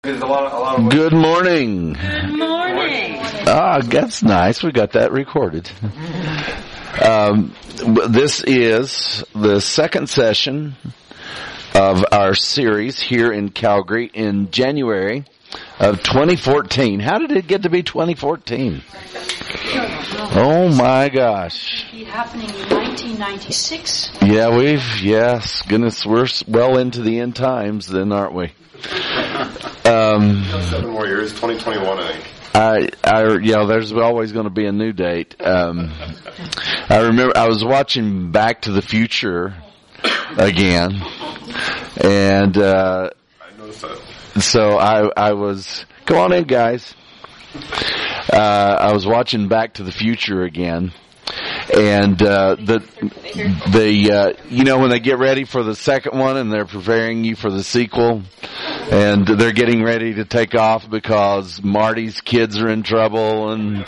Good morning. Good morning. That's nice. We got that recorded. This is the second session of our series here in Calgary in January of 2014. How did it get to be 2014? Oh my gosh. It happening in 1996. Yeah, goodness, we're well into the end times then, aren't we? 7 more years, 2021, I think. There's always going to be a new date. I remember I was watching Back to the Future again, and I noticed that. so I was, come on in, guys. I was watching Back to the Future again, and when they get ready for the second one and they're preparing you for the sequel, and they're getting ready to take off because Marty's kids are in trouble, and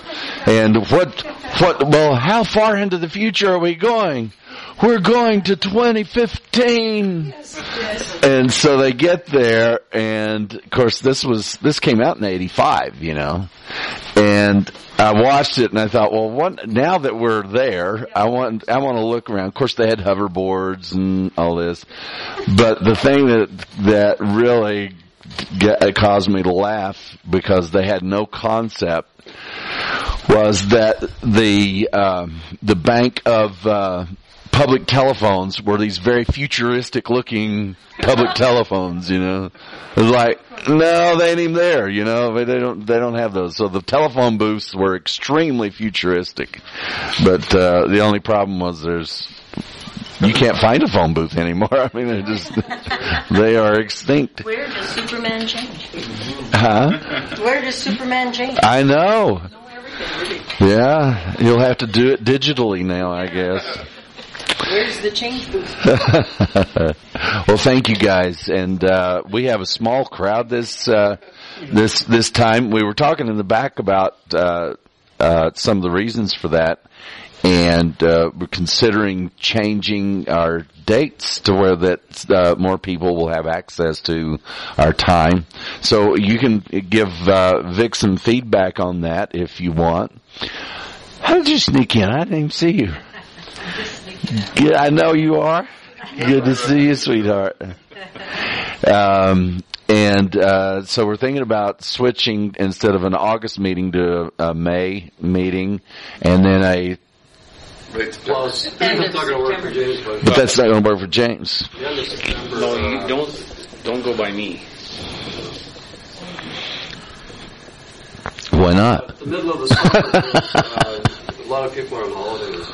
how far into the future are we going? We're going to 2015. Yes. And so they get there, and of course this came out in 85, and I watched it and I thought, now that we're there, I want to look around. Of course they had hoverboards and all this, but the thing that really caused me to laugh, because they had no concept, was that the bank of public telephones were these very futuristic looking public telephones, It was like, no, they ain't even there, they don't have those. So the telephone booths were extremely futuristic. But the only problem was you can't find a phone booth anymore. I mean, they are extinct. Where does Superman change? Huh? Where does Superman change? I know. Yeah, you'll have to do it digitally now, I guess. Where's the change booth? Well, thank you guys, and we have a small crowd this time. We were talking in the back about some of the reasons for that, and we're considering changing our dates to where that more people will have access to our time. So you can give Vic some feedback on that if you want. How did you sneak in? I didn't even see you. Yeah, I know you are. Good to see you, sweetheart. So we're thinking about switching, instead of an August meeting, to a May meeting, and then That's not going to work for James. But that's not going to work for James. No, you don't go by me. Why not? The middle of the summer, a lot of people are on holidays.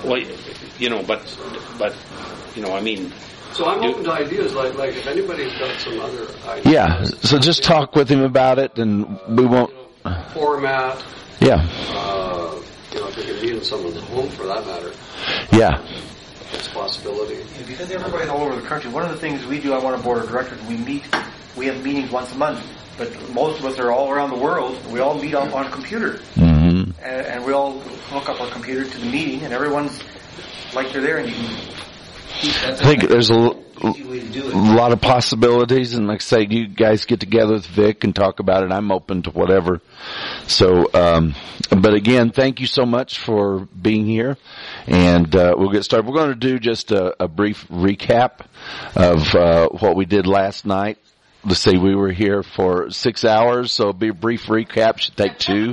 So I'm open to ideas, like if anybody's got some other ideas. Yeah, so just talk with him about it, and we won't... Format. Yeah. If we can meet in someone's home, for that matter. Yeah. It's a possibility. Yeah, because everybody's all over the country. One of the things we do, I'm on a board of directors, we have meetings once a month. But most of us are all around the world. We all meet on a computer. Mm-hmm. And we all hook up our computer to the meeting, and everyone's like they're there, and you can... I think there's a lot of possibilities, and like I say, you guys get together with Vic and talk about it. I'm open to whatever. So, but again, thank you so much for being here, and we'll get started. We're going to do just a brief recap of what we did last night. Let's say we were here for 6 hours, so it'll be a brief recap. Should take 2.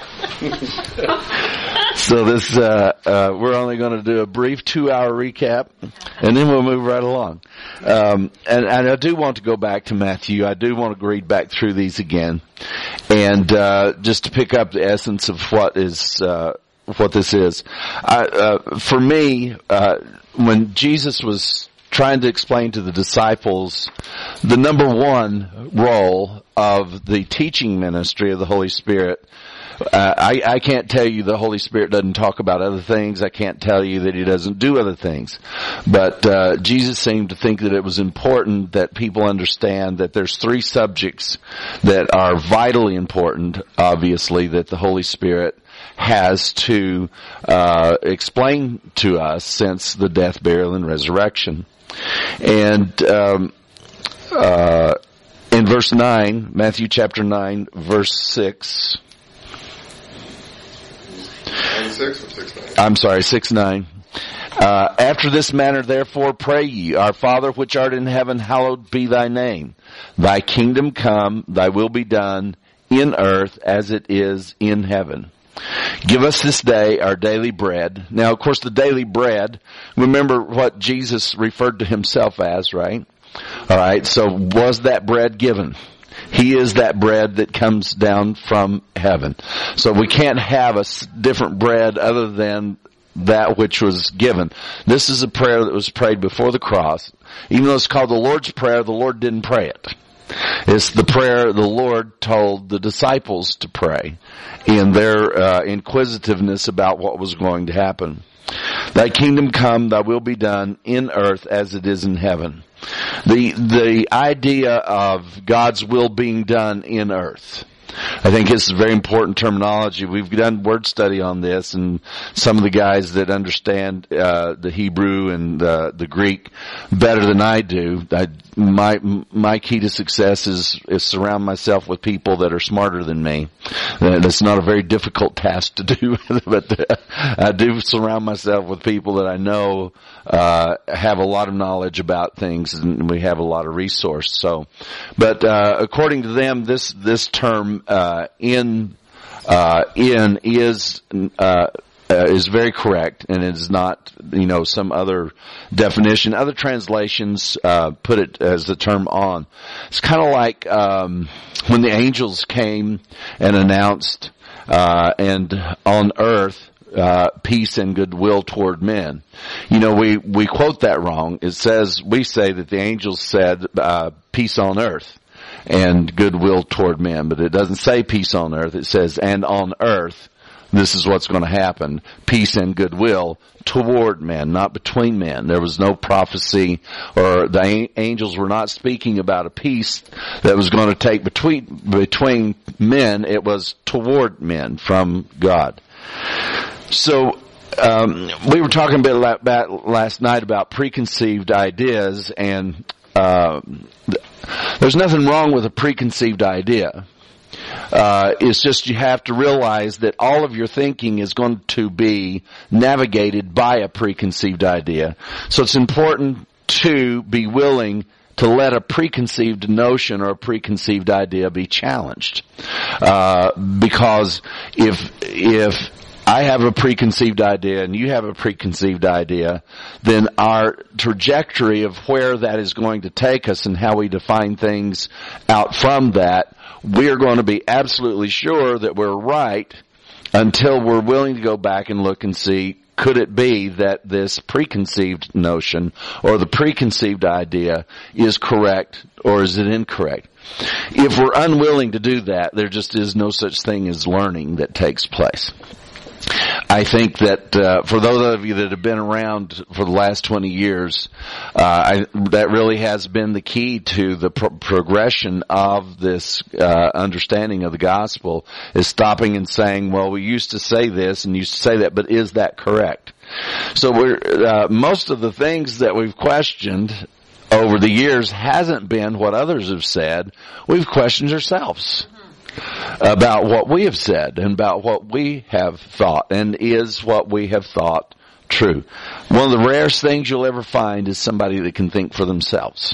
So this, we're only going to do a brief 2-hour recap, and then we'll move right along. And I do want to go back to Matthew. I do want to read back through these again, and just to pick up the essence of what this is. For me, when Jesus was trying to explain to the disciples the number one role of the teaching ministry of the Holy Spirit, I can't tell you the Holy Spirit doesn't talk about other things. I can't tell you that He doesn't do other things. But Jesus seemed to think that it was important that people understand that there's 3 subjects that are vitally important, obviously, that the Holy Spirit has to explain to us since the death, burial, and resurrection. And in verse 9, Matthew chapter 9, verse 6. 9:6 or 6:9? I'm sorry, 6:9. After this manner, therefore, pray ye, Our Father which art in heaven, hallowed be thy name. Thy kingdom come, thy will be done, in earth as it is in heaven. Give us this day our daily bread. Now, of course, the daily bread, remember what Jesus referred to himself as, right? All right, so was that bread given? He is that bread that comes down from heaven. So we can't have a different bread other than that which was given. This is a prayer that was prayed before the cross. Even though it's called the Lord's Prayer, the Lord didn't pray it. It's the prayer the Lord told the disciples to pray in their inquisitiveness about what was going to happen. Thy kingdom come, thy will be done in earth as it is in heaven. The idea of God's will being done in earth, I think it's a very important terminology. We've done word study on this, and some of the guys that understand the Hebrew and the Greek better than I do. My key to success is surround myself with people that are smarter than me. That's not a very difficult task to do, but I do surround myself with people that I know have a lot of knowledge about things, and we have a lot of resource. So, but according to them, this term in is very correct, and it is not, some other definition. Other translations put it as the term on. It's kind of like when the angels came and announced and on earth peace and goodwill toward men. We quote that wrong. It says, we say that the angels said peace on earth and goodwill toward men, but it doesn't say peace on earth. It says, and on earth, this is what's going to happen, peace and goodwill toward men, not between men. There was no prophecy, or the angels were not speaking about a peace that was going to take between men. It was toward men from God. So, we were talking a bit about last night about preconceived ideas, and there's nothing wrong with a preconceived idea. It's just you have to realize that all of your thinking is going to be navigated by a preconceived idea. So it's important to be willing to let a preconceived notion or a preconceived idea be challenged. Because if I have a preconceived idea and you have a preconceived idea, then our trajectory of where that is going to take us and how we define things out from that, we are going to be absolutely sure that we're right until we're willing to go back and look and see, could it be that this preconceived notion or the preconceived idea is correct or is it incorrect? If we're unwilling to do that, there just is no such thing as learning that takes place. I think that for those of you that have been around for the last 20 years, that really has been the key to the progression of this understanding of the gospel, is stopping and saying, well, we used to say this and used to say that, but is that correct? So most of the things that we've questioned over the years hasn't been what others have said. We've questioned ourselves about what we have said and about what we have thought, and is what we have thought true. One of the rarest things you'll ever find is somebody that can think for themselves.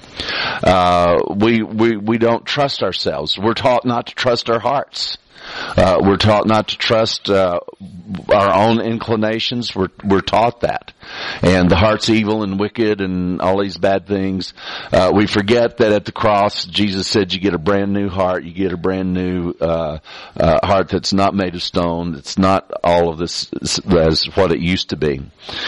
We don't trust ourselves. We're taught not to trust our hearts. We're taught not to trust our own inclinations. We're taught that. And the heart's evil and wicked and all these bad things. We forget that at the cross, Jesus said you get a brand new heart. You get a brand new heart that's not made of stone. It's not all of this as what it used to be.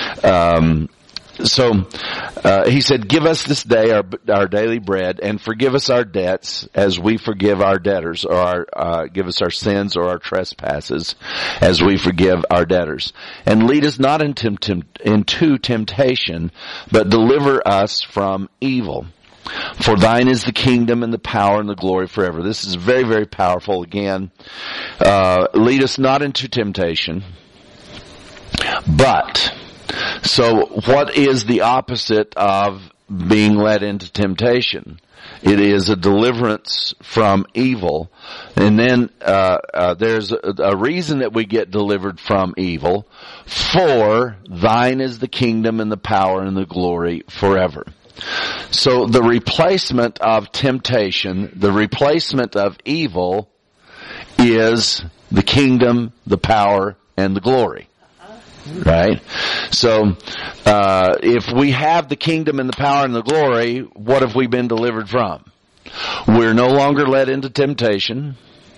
So he said, give us this day our daily bread, and forgive us our debts as we forgive our debtors, or give us our sins or our trespasses as we forgive our debtors. And lead us not into temptation, but deliver us from evil. For thine is the kingdom and the power and the glory forever. This is very, very powerful. Again, lead us not into temptation, but... So what is the opposite of being led into temptation. It is a deliverance from evil. And then there's a reason that we get delivered from evil. For thine is the kingdom and the power and the glory forever. So the replacement of temptation, the replacement of evil, is the kingdom, the power, and the glory. Right? So, if we have the kingdom and the power and the glory, what have we been delivered from? We're no longer led into temptation,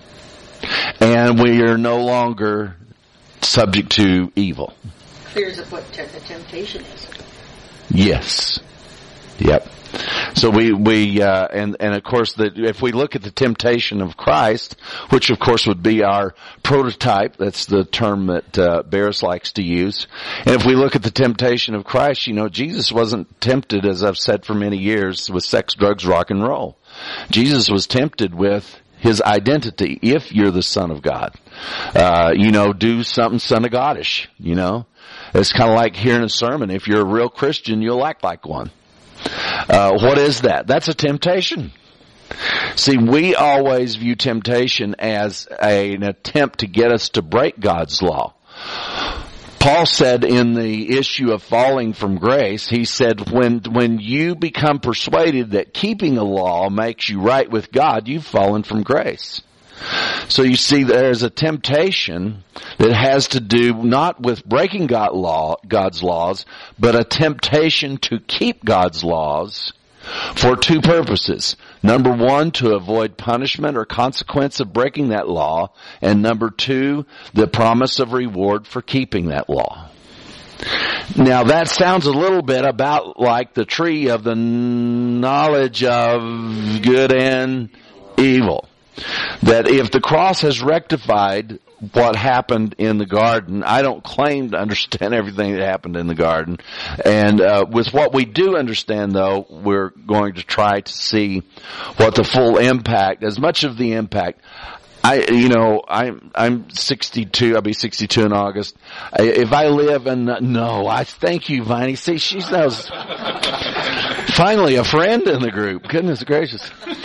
and we are no longer subject to evil. Clears up what the temptation is. Yes. Yep. So and of course if we look at the temptation of Christ, which of course would be our prototype, that's the term that Barris likes to use. And if we look at the temptation of Christ, Jesus wasn't tempted, as I've said for many years, with sex, drugs, rock and roll. Jesus was tempted with his identity. If you're the Son of God, do something Son of Godish, It's kind of like hearing a sermon. If you're a real Christian, you'll act like one. What is that? That's a temptation. See, we always view temptation as an attempt to get us to break God's law. Paul said in the issue of falling from grace, he said, when you become persuaded that keeping a law makes you right with God, you've fallen from grace. So you see, there's a temptation that has to do not with breaking God's laws, but a temptation to keep God's laws for two purposes. Number one, to avoid punishment or consequence of breaking that law. And number two, the promise of reward for keeping that law. Now that sounds a little bit about like the tree of the knowledge of good and evil. That if the cross has rectified what happened in the garden, I don't claim to understand everything that happened in the garden. And with what we do understand, though, we're going to try to see what the full impact, as much of the impact. I'm 62. I'll be 62 in August. If I live I thank you, Viney. See, she knows. Finally, a friend in the group. Goodness gracious.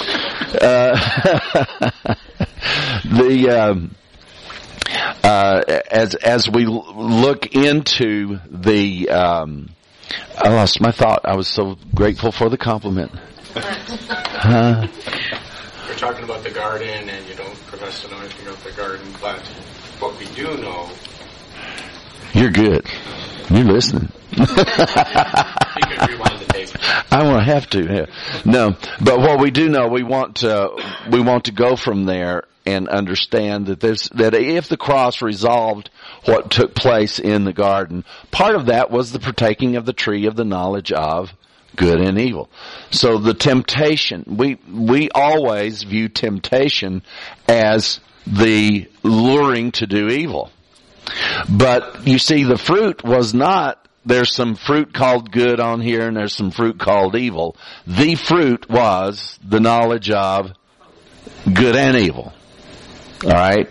As we look into the, I lost my thought. I was so grateful for the compliment. We're talking about the garden, and you don't profess to know anything about the garden, but what we do know. You're good. You're listening. You can rewind the tape. I won't have to. Yeah. No, but what we do know, we want to go from there and understand that that if the cross resolved what took place in the garden, part of that was the partaking of the tree of the knowledge of good and evil. So the temptation, we always view temptation as the luring to do evil. But you see, the fruit was not, there's some fruit called good on here and there's some fruit called evil. The fruit was the knowledge of good and evil. Alright?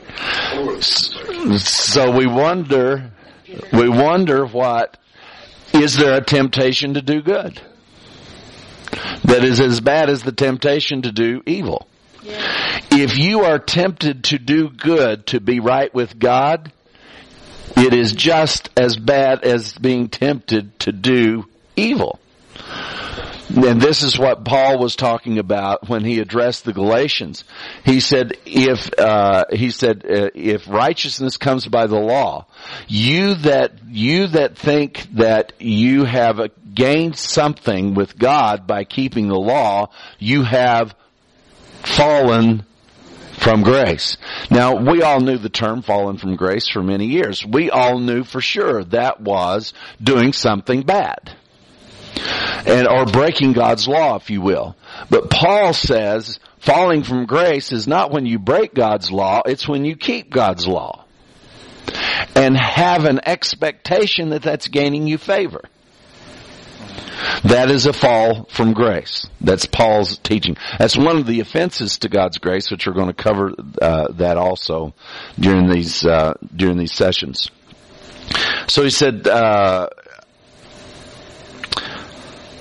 So we wonder what, is there a temptation to do good that is as bad as the temptation to do evil? Yeah. If you are tempted to do good, to be right with God, it is just as bad as being tempted to do evil. And this is what Paul was talking about when he addressed the Galatians. He said, if righteousness comes by the law, you that think that you have gained something with God by keeping the law, you have fallen from grace. Now, we all knew the term fallen from grace for many years. We all knew for sure that was doing something bad. Or breaking God's law, if you will. But Paul says falling from grace is not when you break God's law, it's when you keep God's law. And have an expectation that that's gaining you favor. That is a fall from grace. That's Paul's teaching. That's one of the offenses to God's grace, which we're going to cover that also during these sessions. So he said,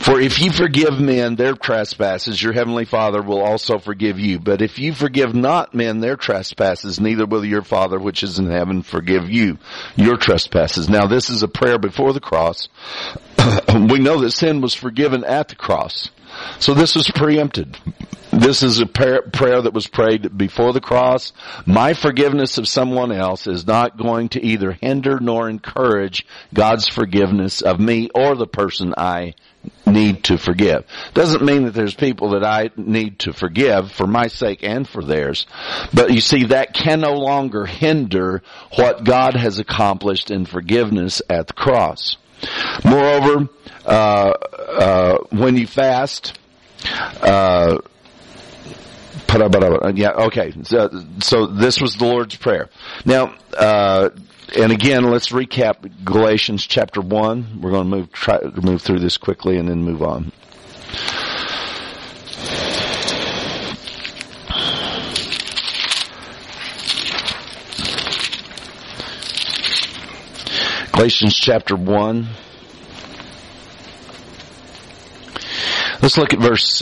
For if you forgive men their trespasses, your heavenly Father will also forgive you. But if you forgive not men their trespasses, neither will your Father which is in heaven forgive you your trespasses. Now this is a prayer before the cross. We know that sin was forgiven at the cross. So this was preempted. This is a prayer that was prayed before the cross. My forgiveness of someone else is not going to either hinder nor encourage God's forgiveness of me or the person I need to forgive. Doesn't mean that there's people that I need to forgive for my sake and for theirs. But you see, that can no longer hinder what God has accomplished in forgiveness at the cross. Moreover, when you fast, so this was the Lord's Prayer. Now, and again, let's recap Galatians chapter 1. We're going to try to move through this quickly and then move on. Galatians chapter 1. Let's look at verse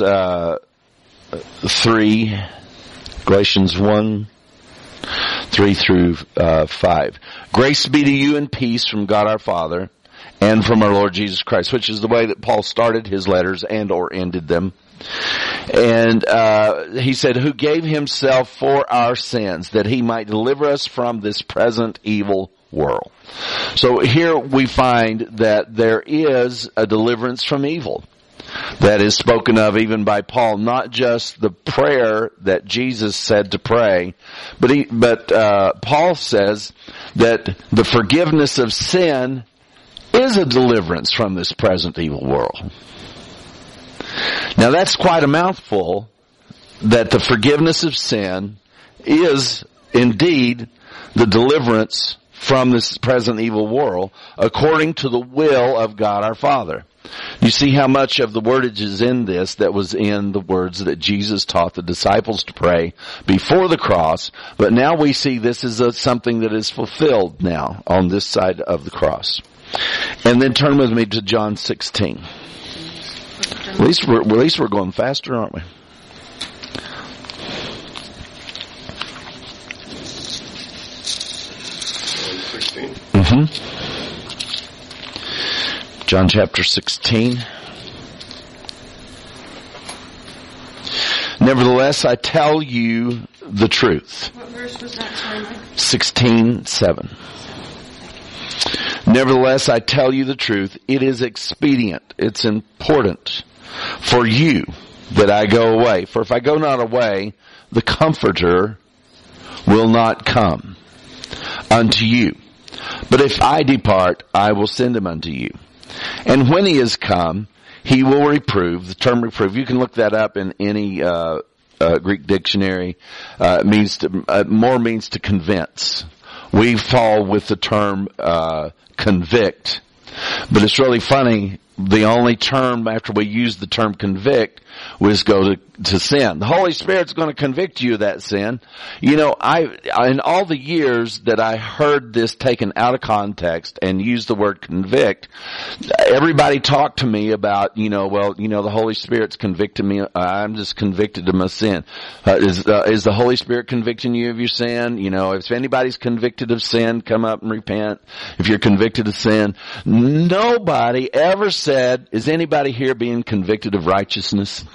3. Galatians 1, 3 through 5. Grace be to you and peace from God our Father and from our Lord Jesus Christ, which is the way that Paul started his letters and or ended them. And he said, who gave himself for our sins, that he might deliver us from this present evil world. So here we find that there is a deliverance from evil that is spoken of even by Paul, not just the prayer that Jesus said to pray, but Paul says that the forgiveness of sin is a deliverance from this present evil world. Now that's quite a mouthful, that the forgiveness of sin is indeed the deliverance from this present evil world according to the will of God our Father. You see how much of the wordage is in this that was in the words that Jesus taught the disciples to pray before the cross, but now we see this is something that is fulfilled now on this side of the cross. And then turn with me to John 16. At least we're going faster, aren't we? John chapter 16. Nevertheless, I tell you the truth. What verse was that, Simon? 16:7. Nevertheless, I tell you the truth. It is expedient. It's important for you that I go away. For if I go not away, the Comforter will not come unto you. But if I depart, I will send him unto you. And when he is come, he will reprove. The term reprove, you can look that up in any Greek dictionary. Means to convince. We fall with the term convict. But it's really funny. The only term after we use the term convict was go to sin. The Holy Spirit's going to convict you of that sin. You know, in all the years that I heard this taken out of context and use the word convict, everybody talked to me about, the Holy Spirit's convicting me. I'm just convicted of my sin. Is the Holy Spirit convicting you of your sin? If anybody's convicted of sin, come up and repent. If you're convicted of sin, nobody ever said, is anybody here being convicted of righteousness?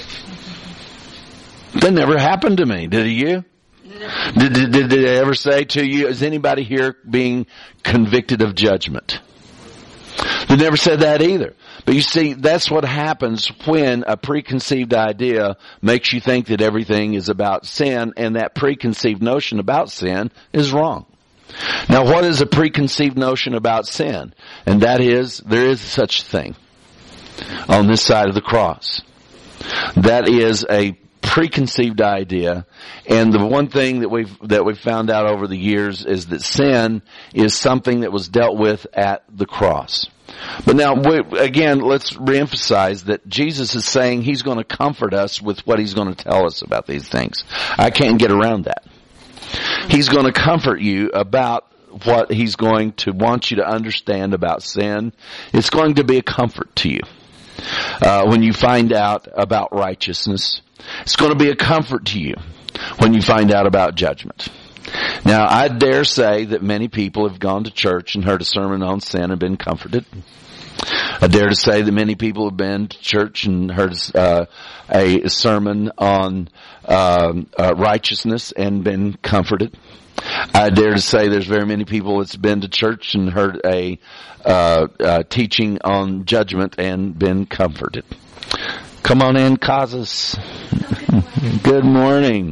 That never happened to me. Did you? No. Did they ever say to you, is anybody here being convicted of judgment? They never said that either. But you see, that's what happens when a preconceived idea makes you think that everything is about sin, and that preconceived notion about sin is wrong. Now, what is a preconceived notion about sin? And that is, there is such a thing on this side of the cross. That is a preconceived idea, and the one thing that we've found out over the years is that sin is something that was dealt with at the cross. But now, again, let's reemphasize that Jesus is saying He's going to comfort us with what He's going to tell us about these things. I can't get around that. He's going to comfort you about what He's going to want you to understand about sin. It's going to be a comfort to you. when you find out about righteousness. It's going to be a comfort to you when you find out about judgment. Now, I dare say that many people have gone to church and heard a sermon on sin and been comforted. I dare to say that many people have been to church and heard a sermon on righteousness and been comforted. I dare to say there's very many people that's been to church and heard a teaching on judgment and been comforted. Come on in, Causes. Good morning.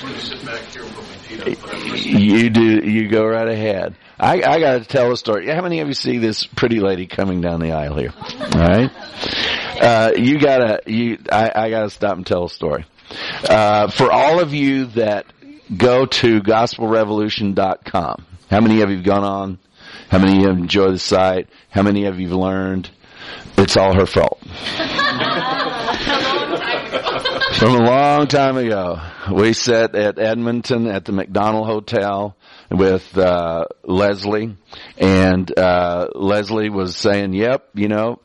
You go right ahead. I got to tell a story. How many of you see this pretty lady coming down the aisle here? All right. I gotta stop and tell a story. For all of you that go to gospelrevolution.com, how many of you have gone on? How many of you enjoy the site? How many of you have learned? It's all her fault. From a long time ago, we sat at Edmonton at the McDonald Hotel with Leslie, and Leslie was saying, "Yep, yep."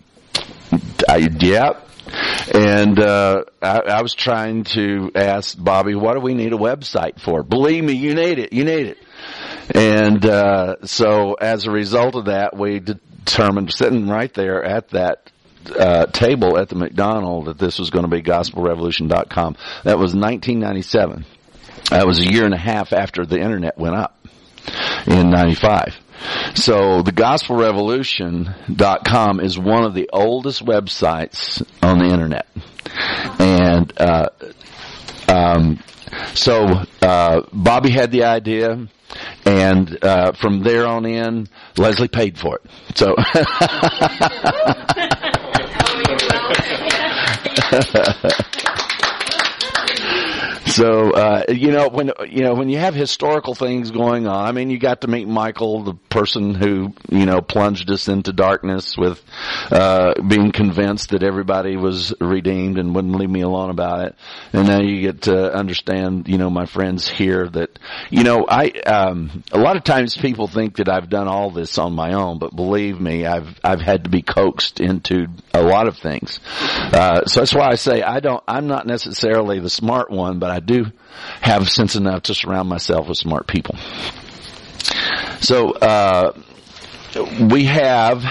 And I was trying to ask Bobby, "What do we need a website for?" Believe me, you need it. You need it. And so as a result of that, we determined, sitting right there at that table at the McDonald, that this was going to be gospelrevolution.com. That was 1997. That was a year and a half after the internet went up in 95. So the gospelrevolution.com is one of the oldest websites on the internet. And so Bobby had the idea, and from there on in, Leslie paid for it. So So, when you have historical things going on, I mean, you got to meet Michael, the person who, plunged us into darkness with, being convinced that everybody was redeemed and wouldn't leave me alone about it. And now you get to understand, my friends here that, a lot of times people think that I've done all this on my own, but believe me, I've had to be coaxed into a lot of things. So that's why I say I'm not necessarily the smart one, but I do have sense enough to surround myself with smart people. So, we have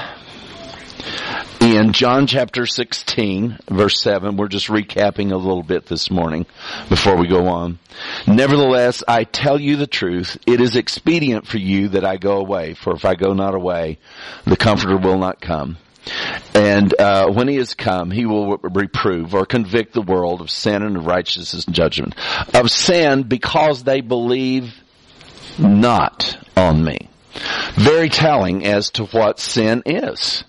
in John chapter 16, verse 7, we're just recapping a little bit this morning before we go on. Nevertheless, I tell you the truth, it is expedient for you that I go away, for if I go not away, the Comforter will not come. And when he has come, he will reprove or convict the world of sin and of righteousness and judgment. Of sin, because they believe not on me. Very telling as to what sin is.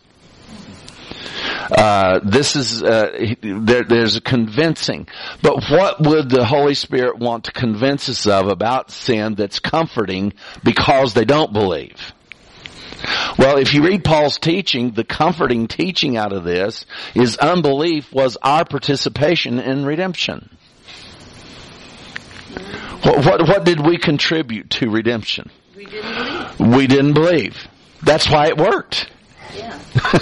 This is there's a convincing. But what would the Holy Spirit want to convince us of about sin that's comforting because they don't believe? Well, if you read Paul's teaching, the comforting teaching out of this is unbelief was our participation in redemption. What did we contribute to redemption? We didn't believe. We didn't believe. That's why it worked. Yeah.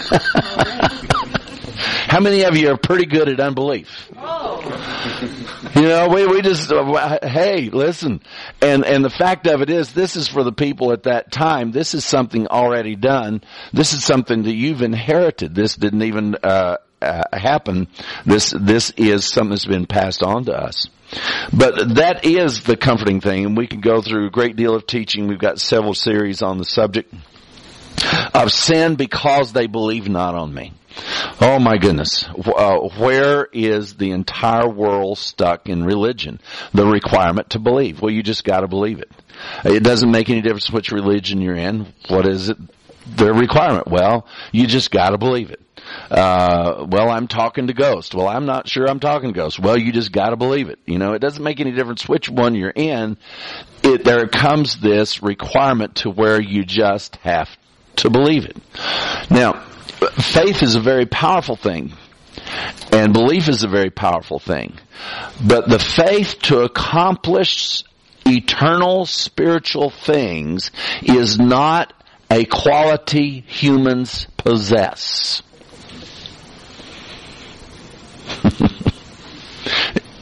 How many of you are pretty good at unbelief? Oh. We just, hey, listen. And the fact of it is, this is for the people at that time. This is something already done. This is something that you've inherited. This didn't even, happen. This is something that's been passed on to us. But that is the comforting thing, and we can go through a great deal of teaching. We've got several series on the subject of sin because they believe not on me. Oh my goodness. Where is the entire world stuck in religion? The requirement to believe. Well, you just gotta believe it. It doesn't make any difference which religion you're in. What is it? The requirement. Well, you just gotta believe it. Well, I'm talking to ghosts. Well, I'm not sure I'm talking to ghosts. Well, you just gotta believe it. It doesn't make any difference which one you're in. There comes this requirement to where you just have to believe it. Now, faith is a very powerful thing, and belief is a very powerful thing. But the faith to accomplish eternal spiritual things is not a quality humans possess.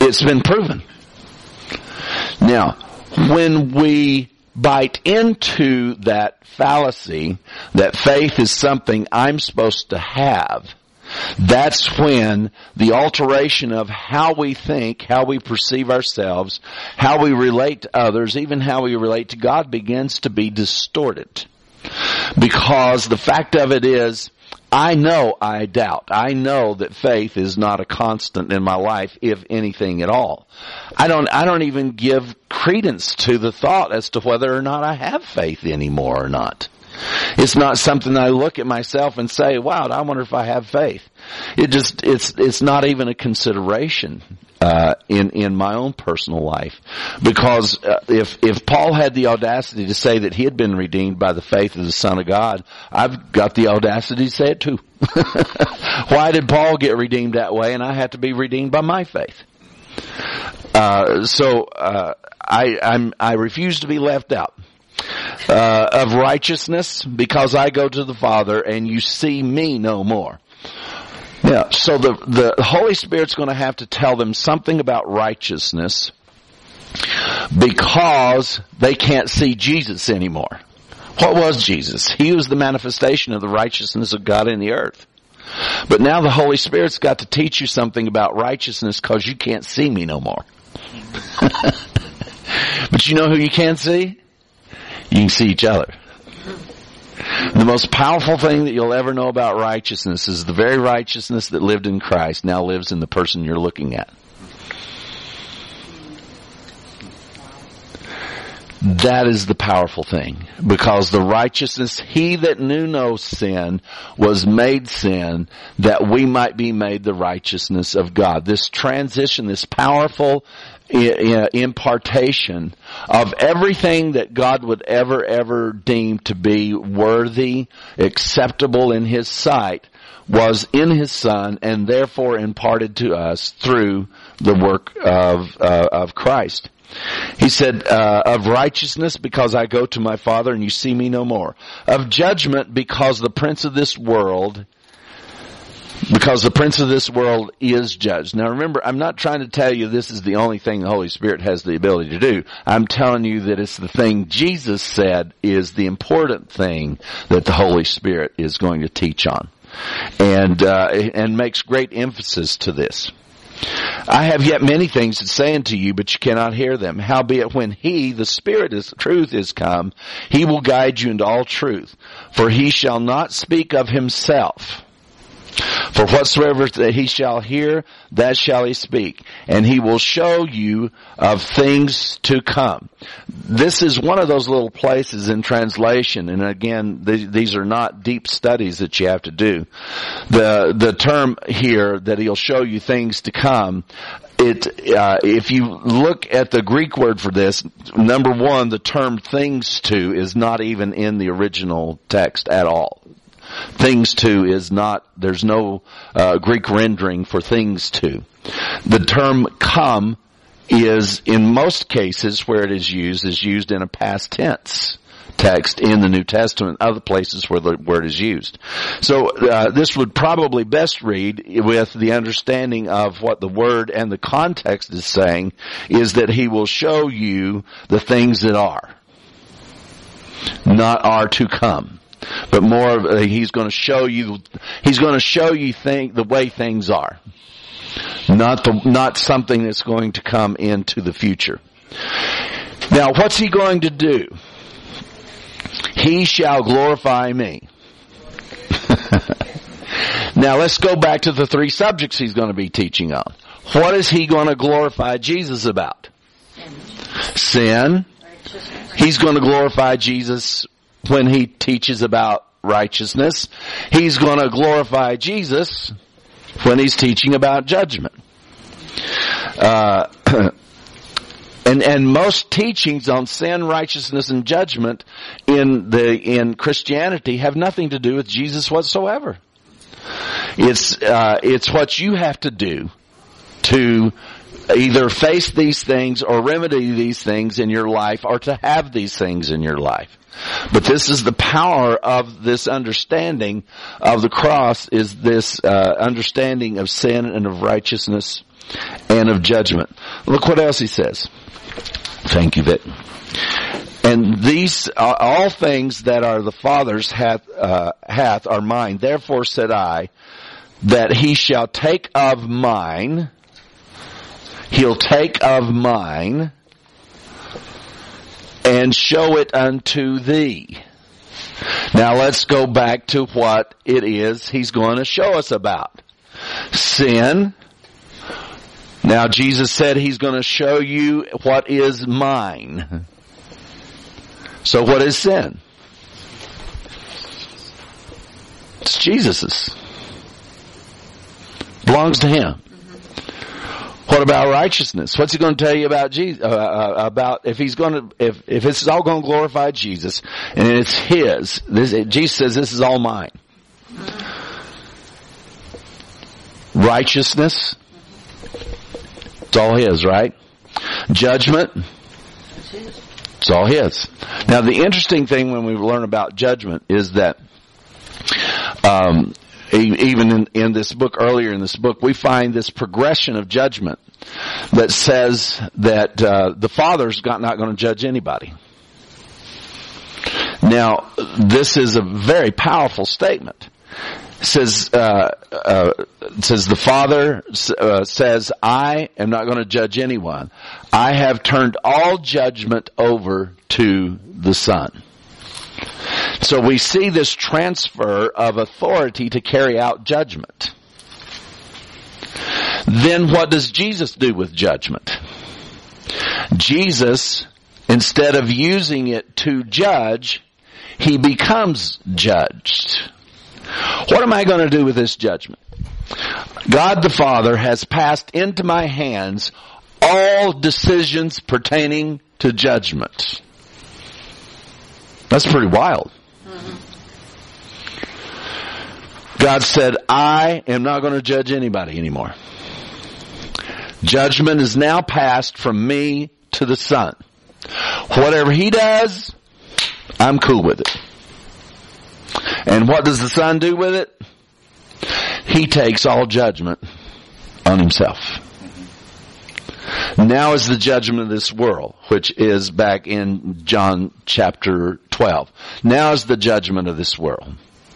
It's been proven. Now, when we bite into that fallacy that faith is something I'm supposed to have, that's when the alteration of how we think, how we perceive ourselves, how we relate to others, even how we relate to God begins to be distorted. Because the fact of it is, I know I doubt. I know that faith is not a constant in my life, if anything at all. I don't even give credence to the thought as to whether or not I have faith anymore or not. It's not something I look at myself and say, wow, I wonder if I have faith. It's not even a consideration in my own personal life. Because if Paul had the audacity to say that he had been redeemed by the faith of the Son of God, I've got the audacity to say it too. Why did Paul get redeemed that way and I have to be redeemed by my faith? I refuse to be left out. Of righteousness, because I go to the Father and you see me no more. Yeah, so the Holy Spirit's going to have to tell them something about righteousness because they can't see Jesus anymore. What was Jesus? He was the manifestation of the righteousness of God in the earth. But now the Holy Spirit's got to teach you something about righteousness because you can't see me no more. But you know who you can see? You can see each other. The most powerful thing that you'll ever know about righteousness is the very righteousness that lived in Christ now lives in the person you're looking at. That is the powerful thing. Because the righteousness, he that knew no sin was made sin that we might be made the righteousness of God. This transition, this powerful impartation of everything that God would ever deem to be worthy, acceptable in His sight, was in His Son and therefore imparted to us through the work of Christ. He said, of righteousness because I go to my Father and you see me no more. Of judgment because the prince of this world is judged. Now remember, I'm not trying to tell you this is the only thing the Holy Spirit has the ability to do. I'm telling you that it's the thing Jesus said is the important thing that the Holy Spirit is going to teach on. And makes great emphasis to this. I have yet many things to say unto you, but you cannot hear them. Howbeit when He, the Spirit of truth, is come, He will guide you into all truth. For He shall not speak of Himself. For whatsoever that He shall hear, that shall He speak. And He will show you of things to come. This is one of those little places in translation. And again, these are not deep studies that you have to do. The term here, that He'll show you things to come, if you look at the Greek word for this, number one, the term things to is not even in the original text at all. Things to is not, there's no Greek rendering for things to. The term come is, in most cases where it is used in a past tense text in the New Testament, other places where the word is used. So this would probably best read with the understanding of what the word and the context is saying, is that He will show you the things that are, not are to come. But more, He's going to show you the way things are. Not something that's going to come into the future. Now, what's He going to do? He shall glorify me. Now, let's go back to the three subjects He's going to be teaching on. What is He going to glorify Jesus about? Sin. He's going to glorify Jesus when He teaches about righteousness. He's going to glorify Jesus when He's teaching about judgment. And most teachings on sin, righteousness, and judgment in Christianity have nothing to do with Jesus whatsoever. It's what you have to do to either face these things or remedy these things in your life, or to have these things in your life. But this is the power of this understanding of the cross, is this understanding of sin and of righteousness and of judgment. Look what else he says. Thank you, Vic. And these all things that are the Father's hath are mine. Therefore said I, that he shall take of mine. He'll take of mine and show it unto thee. Now let's go back to what it is he's going to show us about. Sin. Now Jesus said he's going to show you what is mine. So what is sin? It's Jesus's. Belongs to him. What about righteousness? What's he going to tell you about Jesus? About if he's going to, if it's all going to glorify Jesus and it's his. Jesus says this is all mine. Righteousness. It's all his, right? Judgment. It's all his. Now the interesting thing when we learn about judgment is that, even in this book, earlier in this book, we find this progression of judgment that says that the Father's not going to judge anybody. Now, this is a very powerful statement. It says the Father says, I am not going to judge anyone. I have turned all judgment over to the Son. So we see this transfer of authority to carry out judgment. Then what does Jesus do with judgment? Jesus, instead of using it to judge, he becomes judged. What am I going to do with this judgment? God the Father has passed into my hands all decisions pertaining to judgment. That's pretty wild. God said, I am not going to judge anybody anymore. Judgment is now passed from me to the Son. Whatever he does, I'm cool with it. And what does the Son do with it? He takes all judgment on himself. Now is the judgment of this world, which is back in John chapter 12. Now is the judgment of this world.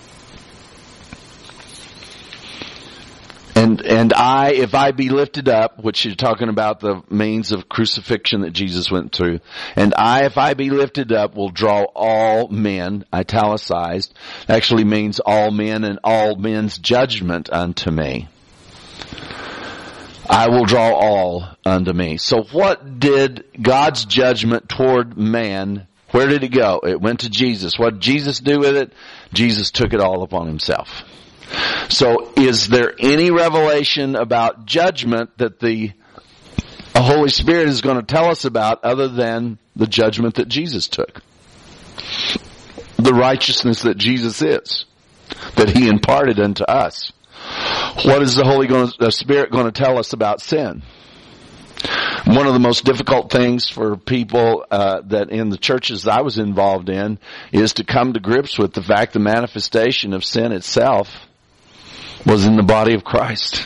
And I, if I be lifted up, which you're talking about the means of crucifixion that Jesus went through, and I, if I be lifted up, will draw all men, italicized, actually means all men and all men's judgment unto me. I will draw all unto me. So what did God's judgment toward man, where did it go? It went to Jesus. What did Jesus do with it? Jesus took it all upon himself. So is there any revelation about judgment that the Holy Spirit is going to tell us about other than the judgment that Jesus took? The righteousness that Jesus is, that he imparted unto us. What is the Spirit going to tell us about sin? One of the most difficult things for people that in the churches I was involved in is to come to grips with the fact the manifestation of sin itself was in the body of Christ.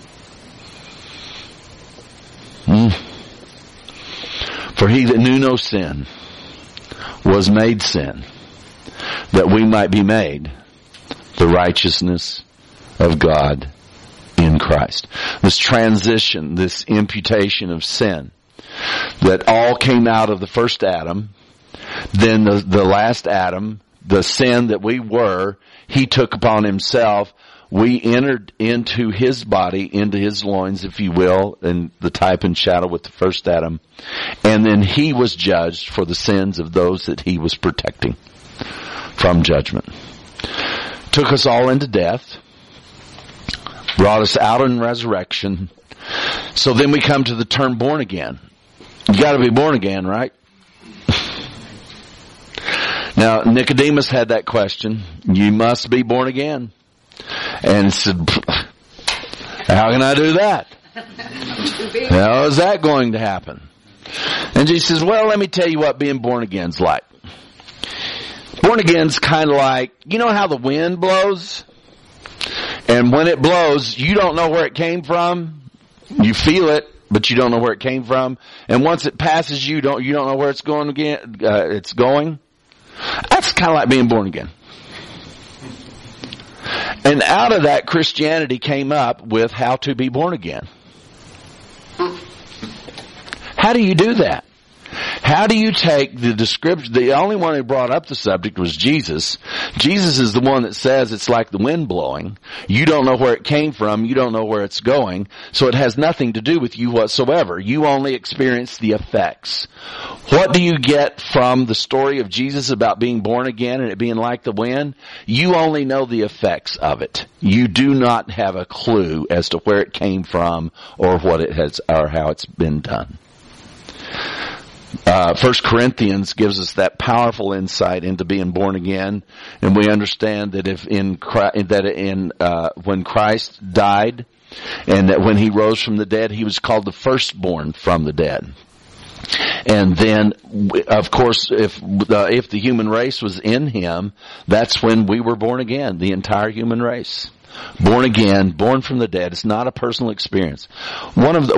For he that knew no sin was made sin, that we might be made the righteousness of God in Christ. This transition, this imputation of sin, that all came out of the first Adam, then the last Adam, the sin that we were, he took upon himself. We entered into his body, into his loins, if you will, in the type and shadow with the first Adam. And then he was judged for the sins of those that he was protecting from judgment. Took us all into death. Brought us out in resurrection. So then we come to the term born again. You gotta be born again, right? Now, Nicodemus had that question. You must be born again. And said, how can I do that? How is that going to happen? And Jesus says, well, let me tell you what being born again's like. Born again's kind of like, you know how the wind blows? And when it blows, you don't know where it came from. You feel it, but you don't know where it came from. And once it passes you don't know where it's going again. It's going. That's kind of like being born again. And out of that, Christianity came up with how to be born again. How do you do that? How do you take the description? The only one who brought up the subject was Jesus. Jesus is the one that says it's like the wind blowing. You don't know where it came from. You don't know where it's going. So it has nothing to do with you whatsoever. You only experience the effects. What do you get from the story of Jesus about being born again and it being like the wind? You only know the effects of it. You do not have a clue as to where it came from or what it has or how it's been done. 1 Corinthians gives us that powerful insight into being born again, and we understand that when Christ died, and that when he rose from the dead, he was called the firstborn from the dead. And then, of course, if the human race was in him, that's when we were born again, the entire human race. Born again, born from the dead. It's not a personal experience. One of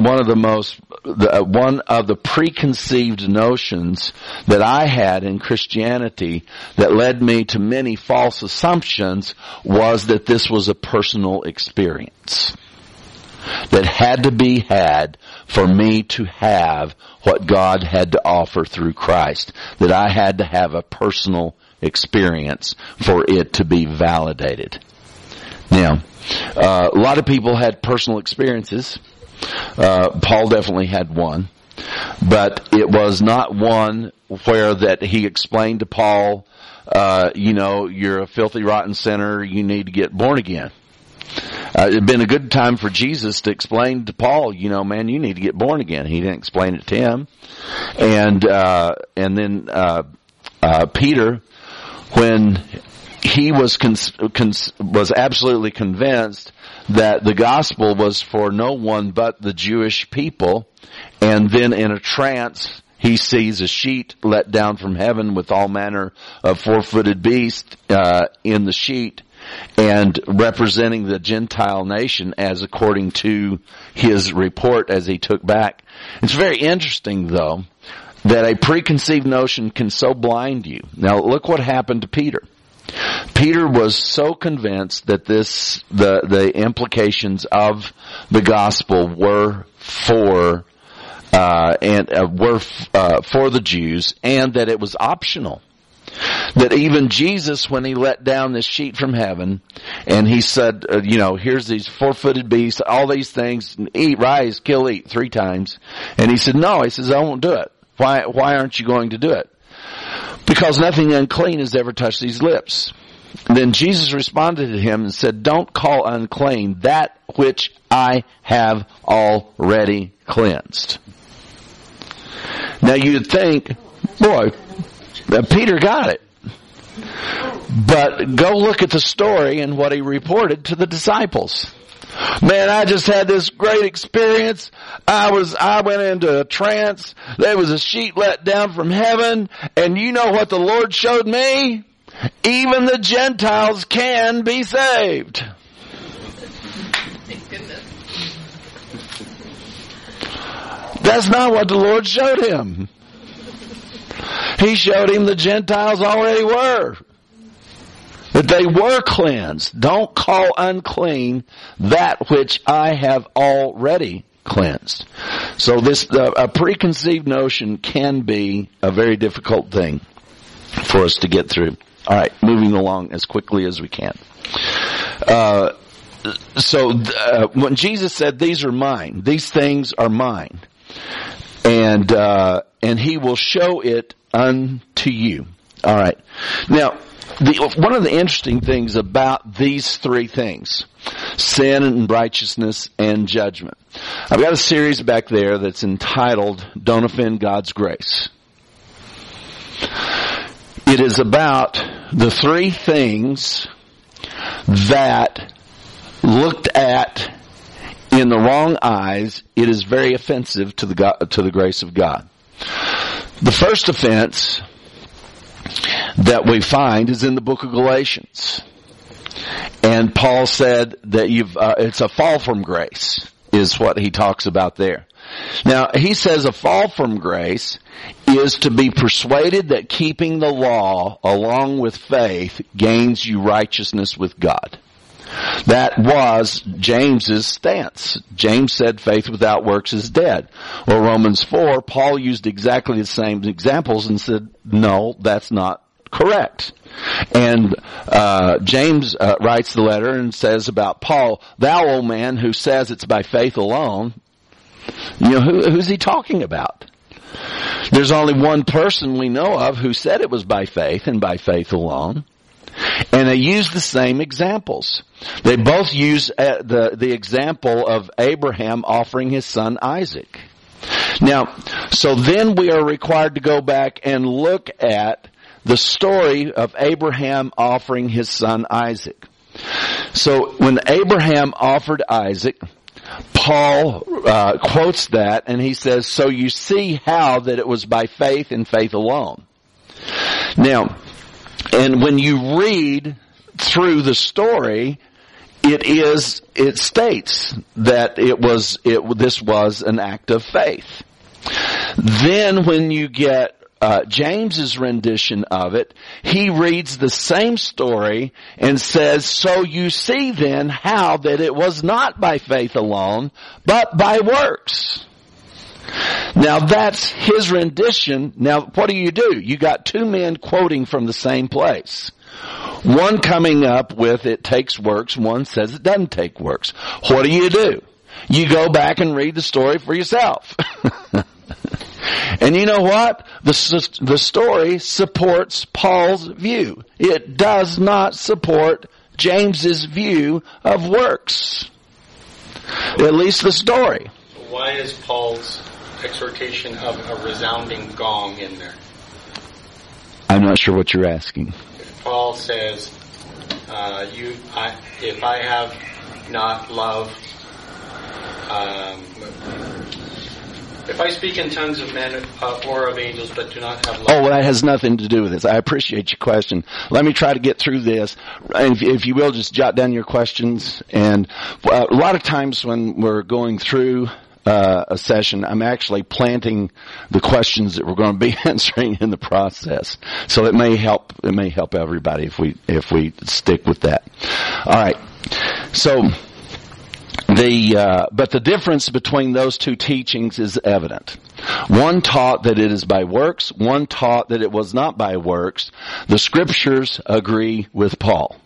the preconceived notions that I had in Christianity that led me to many false assumptions was that this was a personal experience that had to be had for me to have what God had to offer through Christ. That I had to have a personal experience for it to be validated. Now, a lot of people had personal experiences. Paul definitely had one. But it was not one where that he explained to Paul, you're a filthy, rotten sinner, you need to get born again. It had been a good time for Jesus to explain to Paul, man, you need to get born again. He didn't explain it to him. And then Peter, when he was absolutely convinced that the gospel was for no one but the Jewish people, and then in a trance he sees a sheet let down from heaven with all manner of four-footed beasts in the sheet, and representing the Gentile nation as according to his report as he took back. It's very interesting, though, that a preconceived notion can so blind you. Now look what happened to Peter. Peter was so convinced that the implications of the gospel were for the Jews, and that it was optional. That even Jesus, when he let down this sheet from heaven, and he said, here's these four-footed beasts, all these things, eat, rise, kill, eat, 3 times. And he said, no, he says, I won't do it. Why aren't you going to do it? Because nothing unclean has ever touched these lips. Then Jesus responded to him and said, don't call unclean that which I have already cleansed. Now you'd think, boy, Peter got it. But go look at the story and what he reported to the disciples. Man, I just had this great experience. I went into a trance. There was a sheet let down from heaven. And you know what the Lord showed me? Even the Gentiles can be saved. Thank goodness. That's not what the Lord showed him. He showed him the Gentiles already were. That they were cleansed. Don't call unclean that which I have already cleansed. So a preconceived notion can be a very difficult thing for us to get through. All right, moving along as quickly as we can. When Jesus said, "These are mine," these things are mine, and He will show it unto you. All right, now. One of the interesting things about these 3 things, sin and righteousness and judgment. I've got a series back there that's entitled, Don't Offend God's Grace. It is about the 3 things that looked at in the wrong eyes, it is very offensive to the grace of God. The first offense that we find is in the book of Galatians. And Paul said that it's a fall from grace, is what he talks about there. Now, he says a fall from grace is to be persuaded that keeping the law along with faith gains you righteousness with God. That was James's stance. James said faith without works is dead. Well, Romans 4, Paul used exactly the same examples and said, no, that's not correct. And James writes the letter and says about Paul, thou, O man, who says it's by faith alone. Who's he talking about? There's only one person we know of who said it was by faith and by faith alone. And they use the same examples. They both use the example of Abraham offering his son Isaac. Now, so then we are required to go back and look at the story of Abraham offering his son Isaac. So when Abraham offered Isaac, Paul quotes that and he says, so you see how that it was by faith and faith alone. Now, and when you read through the story, it states that this was an act of faith. Then when you get James's rendition of it, he reads the same story and says, so you see then how that it was not by faith alone, but by works. Now that's his rendition. Now what do? You got two men quoting from the same place. One coming up with it takes works, one says it doesn't take works. What do? You go back and read the story for yourself. And you know what? The story supports Paul's view. It does not support James's view of works. At least the story. Why is Paul's exhortation of a resounding gong in there? I'm not sure what you're asking. If Paul says, if I have not love, if I speak in tongues of men or of angels but do not have love. Oh, well, that has nothing to do with this. I appreciate your question. Let me try to get through this. And if you will, just jot down your questions. And a lot of times when we're going through a session, I'm actually planting the questions that we're going to be answering in the process. So it may help everybody if we stick with that. All right. So but the difference between those two teachings is evident. One taught that it is by works, one taught that it was not by works. The scriptures agree with Paul.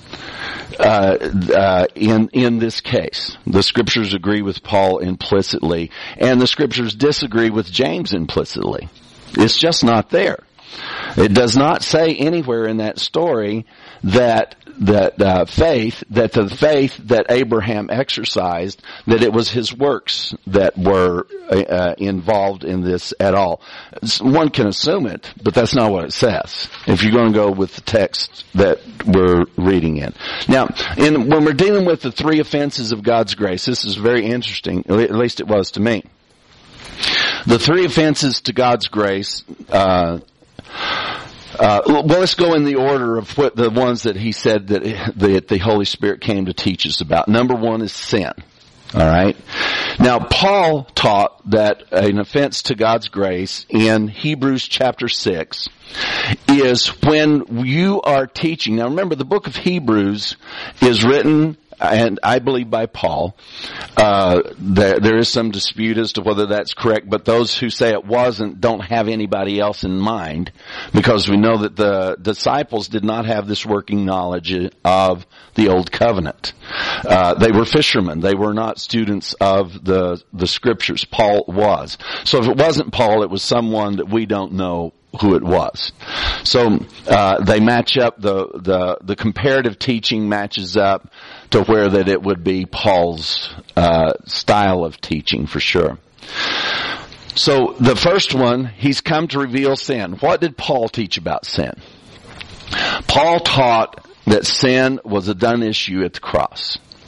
In this case, the scriptures agree with Paul implicitly, and the scriptures disagree with James implicitly. It's just not there. It does not say anywhere in that story that the faith that Abraham exercised, that it was his works that were involved in this at all. One can assume it, but that's not what it says, if you're going to go with the text that we're reading in. Now, when we're dealing with the three offenses of God's grace, this is very interesting, at least it was to me. The three offenses to God's grace, well, let's go in the order of what the ones that he said that the Holy Spirit came to teach us about. Number one is sin. All right. Now, Paul taught that an offense to God's grace in Hebrews chapter 6 is when you are teaching. Now, remember, the book of Hebrews is written, and I believe by Paul. There is some dispute as to whether that's correct, but those who say it wasn't don't have anybody else in mind, because we know that the disciples did not have this working knowledge of the Old Covenant. They were fishermen. They were not students of the scriptures. Paul was. So if it wasn't Paul, it was someone that we don't know who it was. So they match up, the comparative teaching matches up to where that it would be Paul's style of teaching for sure. So the first one, he's come to reveal sin. What did Paul teach about sin? Paul taught that sin was a done issue at the cross.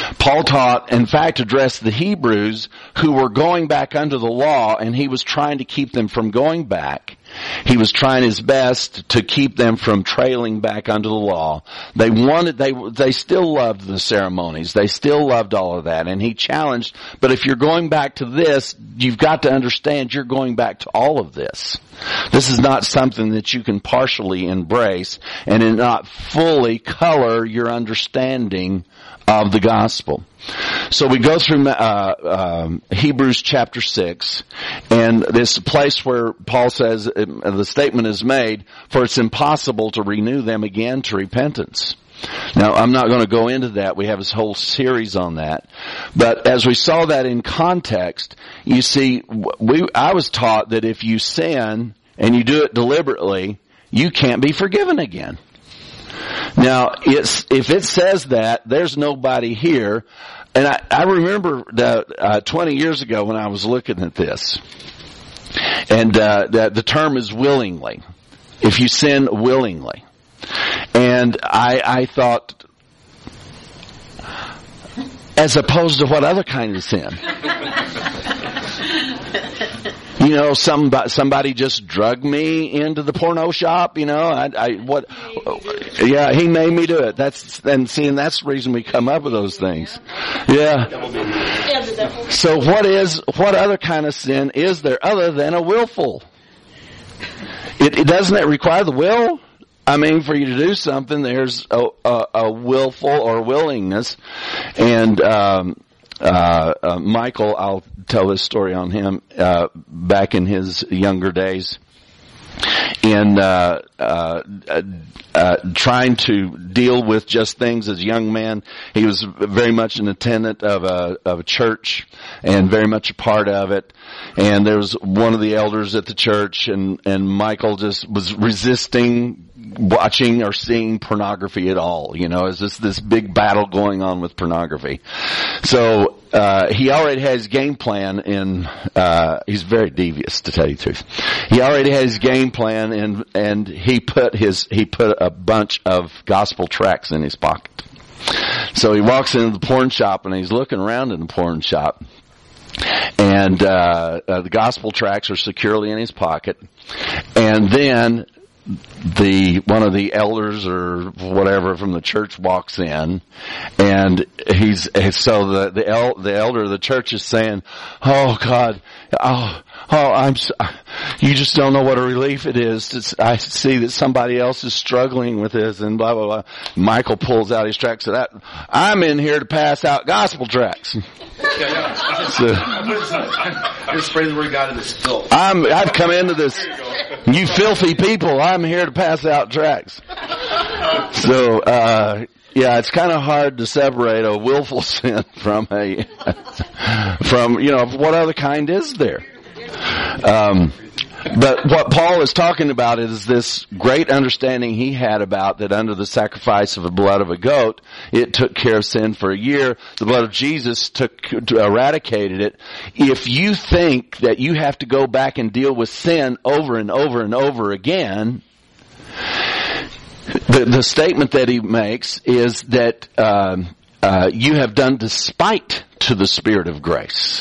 Paul taught, in fact, addressed the Hebrews who were going back under the law, and he was trying to keep them from going back. He was trying his best to keep them from trailing back under the law. They still loved the ceremonies. They still loved all of that. And he challenged, but if you're going back to this, you've got to understand you're going back to all of this. This is not something that you can partially embrace and not fully color your understanding of the gospel. So we go through Hebrews chapter 6, and this place where Paul says, the statement is made, for it's impossible to renew them again to repentance. Now, I'm not going to go into that. We have this whole series on that. But as we saw that in context, you see, I was taught that if you sin and you do it deliberately, you can't be forgiven again. Now, if it says that, there's nobody here. And I remember that 20 years ago when I was looking at this, and that the term is willingly. If you sin willingly. And I thought, as opposed to what other kind of sin? You know, somebody just drugged me into the porno shop, you know, yeah, he made me do it. That's the reason we come up with those things. Yeah. So what other kind of sin is there other than a willful? It doesn't it require the will? I mean, for you to do something, there's a willful or willingness. And, Michael, I'll tell this story on him, back in his younger days. In, trying to deal with just things as a young man. He was very much an attendant of a church and very much a part of it. And there was one of the elders at the church, and Michael just was resisting watching or seeing pornography at all. You know, it's this big battle going on with pornography. So, he already has his game plan he's very devious, to tell you the truth. He already has his game plan, and he put a bunch of gospel tracts in his pocket. So he walks into the porn shop and he's looking around in the porn shop. And, the gospel tracts are securely in his pocket. And then, one of the elders or whatever from the church walks in, and the elder of the church is saying, "Oh God, you just don't know what a relief it is. I see that somebody else is struggling with this," and blah blah blah. Michael pulls out his tracts. I'm in here to pass out gospel tracts. Just praise the word of God in this filth. I've come into this. You filthy people, I'm here to pass out tracts. So, yeah, it's kind of hard to separate a willful sin from what other kind is there? But what Paul is talking about is this great understanding he had about that under the sacrifice of the blood of a goat, it took care of sin for a year. The blood of Jesus eradicated it. If you think that you have to go back and deal with sin over and over and over again, the statement that he makes is that you have done despite to the Spirit of grace.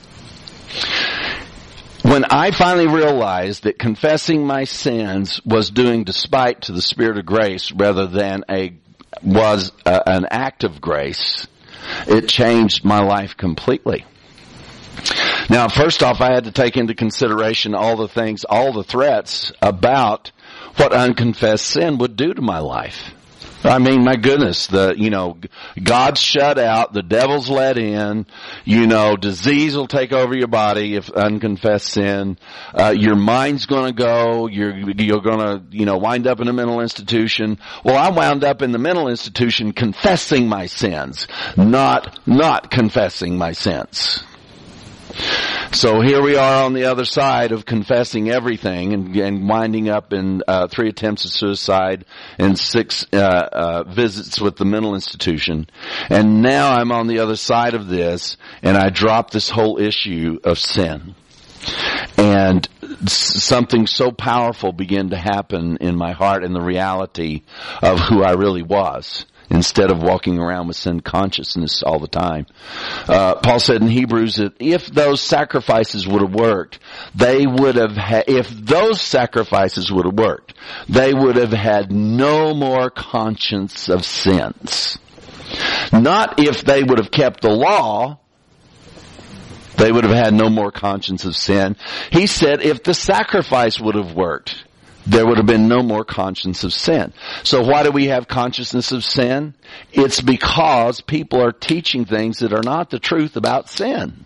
When I finally realized that confessing my sins was doing despite to the Spirit of grace rather than an act of grace, it changed my life completely. Now, first off, I had to take into consideration all the threats about what unconfessed sin would do to my life. I mean, my goodness, God's shut out, the devil's let in, disease will take over your body if unconfessed sin, your mind's gonna go, you're gonna, wind up in a mental institution. Well, I wound up in the mental institution confessing my sins, not confessing my sins. So here we are on the other side of confessing everything and winding up in 3 attempts at suicide and 6 visits with the mental institution. And now I'm on the other side of this, and I drop this whole issue of sin. And something so powerful began to happen in my heart and the reality of who I really was. instead of walking around with sin consciousness all the time. Paul said in Hebrews that if those sacrifices would have worked, if those sacrifices would have worked, they would have had no more conscience of sins. Not if they would have kept the law, they would have had no more conscience of sin. He said if the sacrifice would have worked, there would have been no more conscience of sin. So why do we have consciousness of sin? It's because people are teaching things that are not the truth about sin.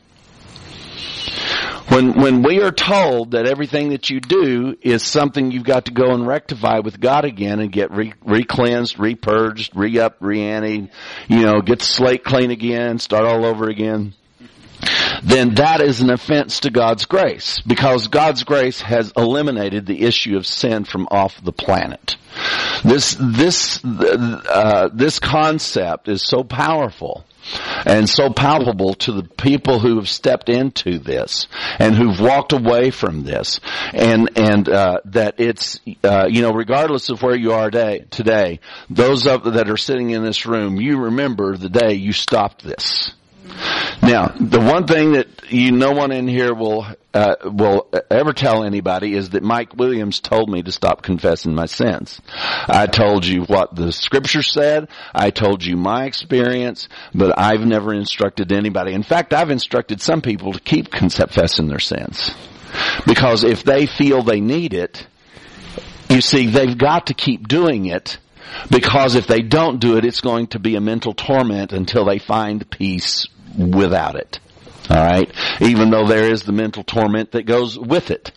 When we are told that everything that you do is something you've got to go and rectify with God again and get re-cleansed, re-purged, re-up, re-anted, get the slate clean again, start all over again, then that is an offense to God's grace, because God's grace has eliminated the issue of sin from off the planet. This concept is so powerful and so palpable to the people who have stepped into this and who've walked away from this, and that it's regardless of where you are today, those that are sitting in this room, you remember the day you stopped this. Now, the one thing that no one in here will ever tell anybody is that Mike Williams told me to stop confessing my sins. I told you what the Scripture said. I told you my experience, but I've never instructed anybody. In fact, I've instructed some people to keep confessing their sins, because if they feel they need it, you see, they've got to keep doing it. Because if they don't do it, it's going to be a mental torment until they find peace without it. All right? Even though there is the mental torment that goes with it.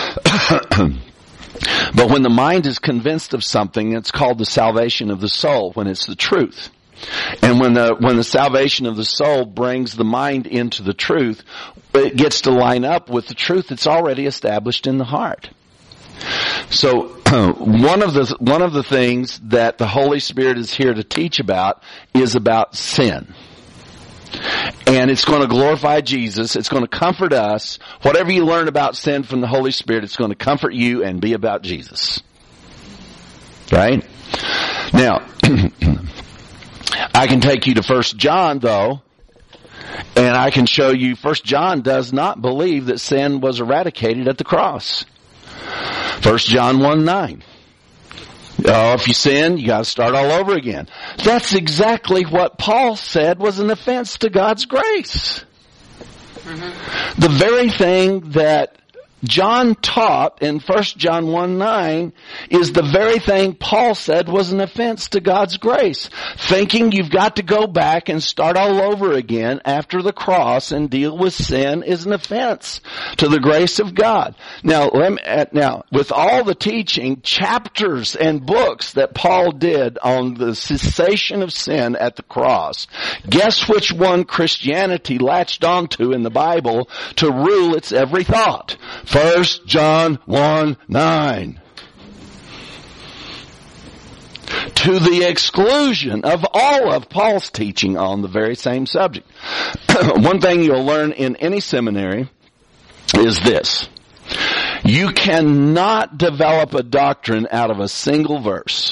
But when the mind is convinced of something, it's called the salvation of the soul, when it's the truth. And when the salvation of the soul brings the mind into the truth, it gets to line up with the truth that's already established in the heart. So one of the things that the Holy Spirit is here to teach about is about sin. And it's going to glorify Jesus. It's going to comfort us. Whatever you learn about sin from the Holy Spirit, it's going to comfort you and be about Jesus. Right? Now, I can take you to 1 John, though, and I can show you 1 John does not believe that sin was eradicated at the cross. 1 John 1:9. If you sin, you got to start all over again. That's exactly what Paul said was an offense to God's grace. Mm-hmm. The very thing that John taught in 1 John 1:9 is the very thing Paul said was an offense to God's grace. Thinking you've got to go back and start all over again after the cross and deal with sin is an offense to the grace of God. Now, with all the teaching, chapters and books that Paul did on the cessation of sin at the cross, guess which one Christianity latched onto in the Bible to rule its every thought? 1 John 1:9. To the exclusion of all of Paul's teaching on the very same subject. One thing you'll learn in any seminary is this. You cannot develop a doctrine out of a single verse.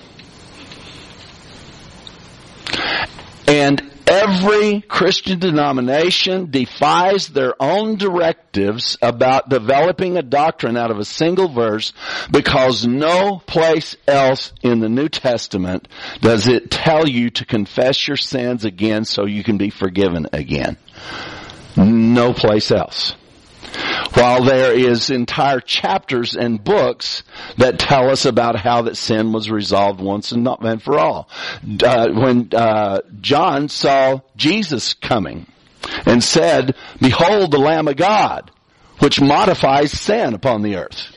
And every Christian denomination defies their own directives about developing a doctrine out of a single verse, because no place else in the New Testament does it tell you to confess your sins again so you can be forgiven again. No place else. While there is entire chapters and books that tell us about how that sin was resolved once and for all. When John saw Jesus coming and said, "Behold the Lamb of God, which modifies sin upon the earth."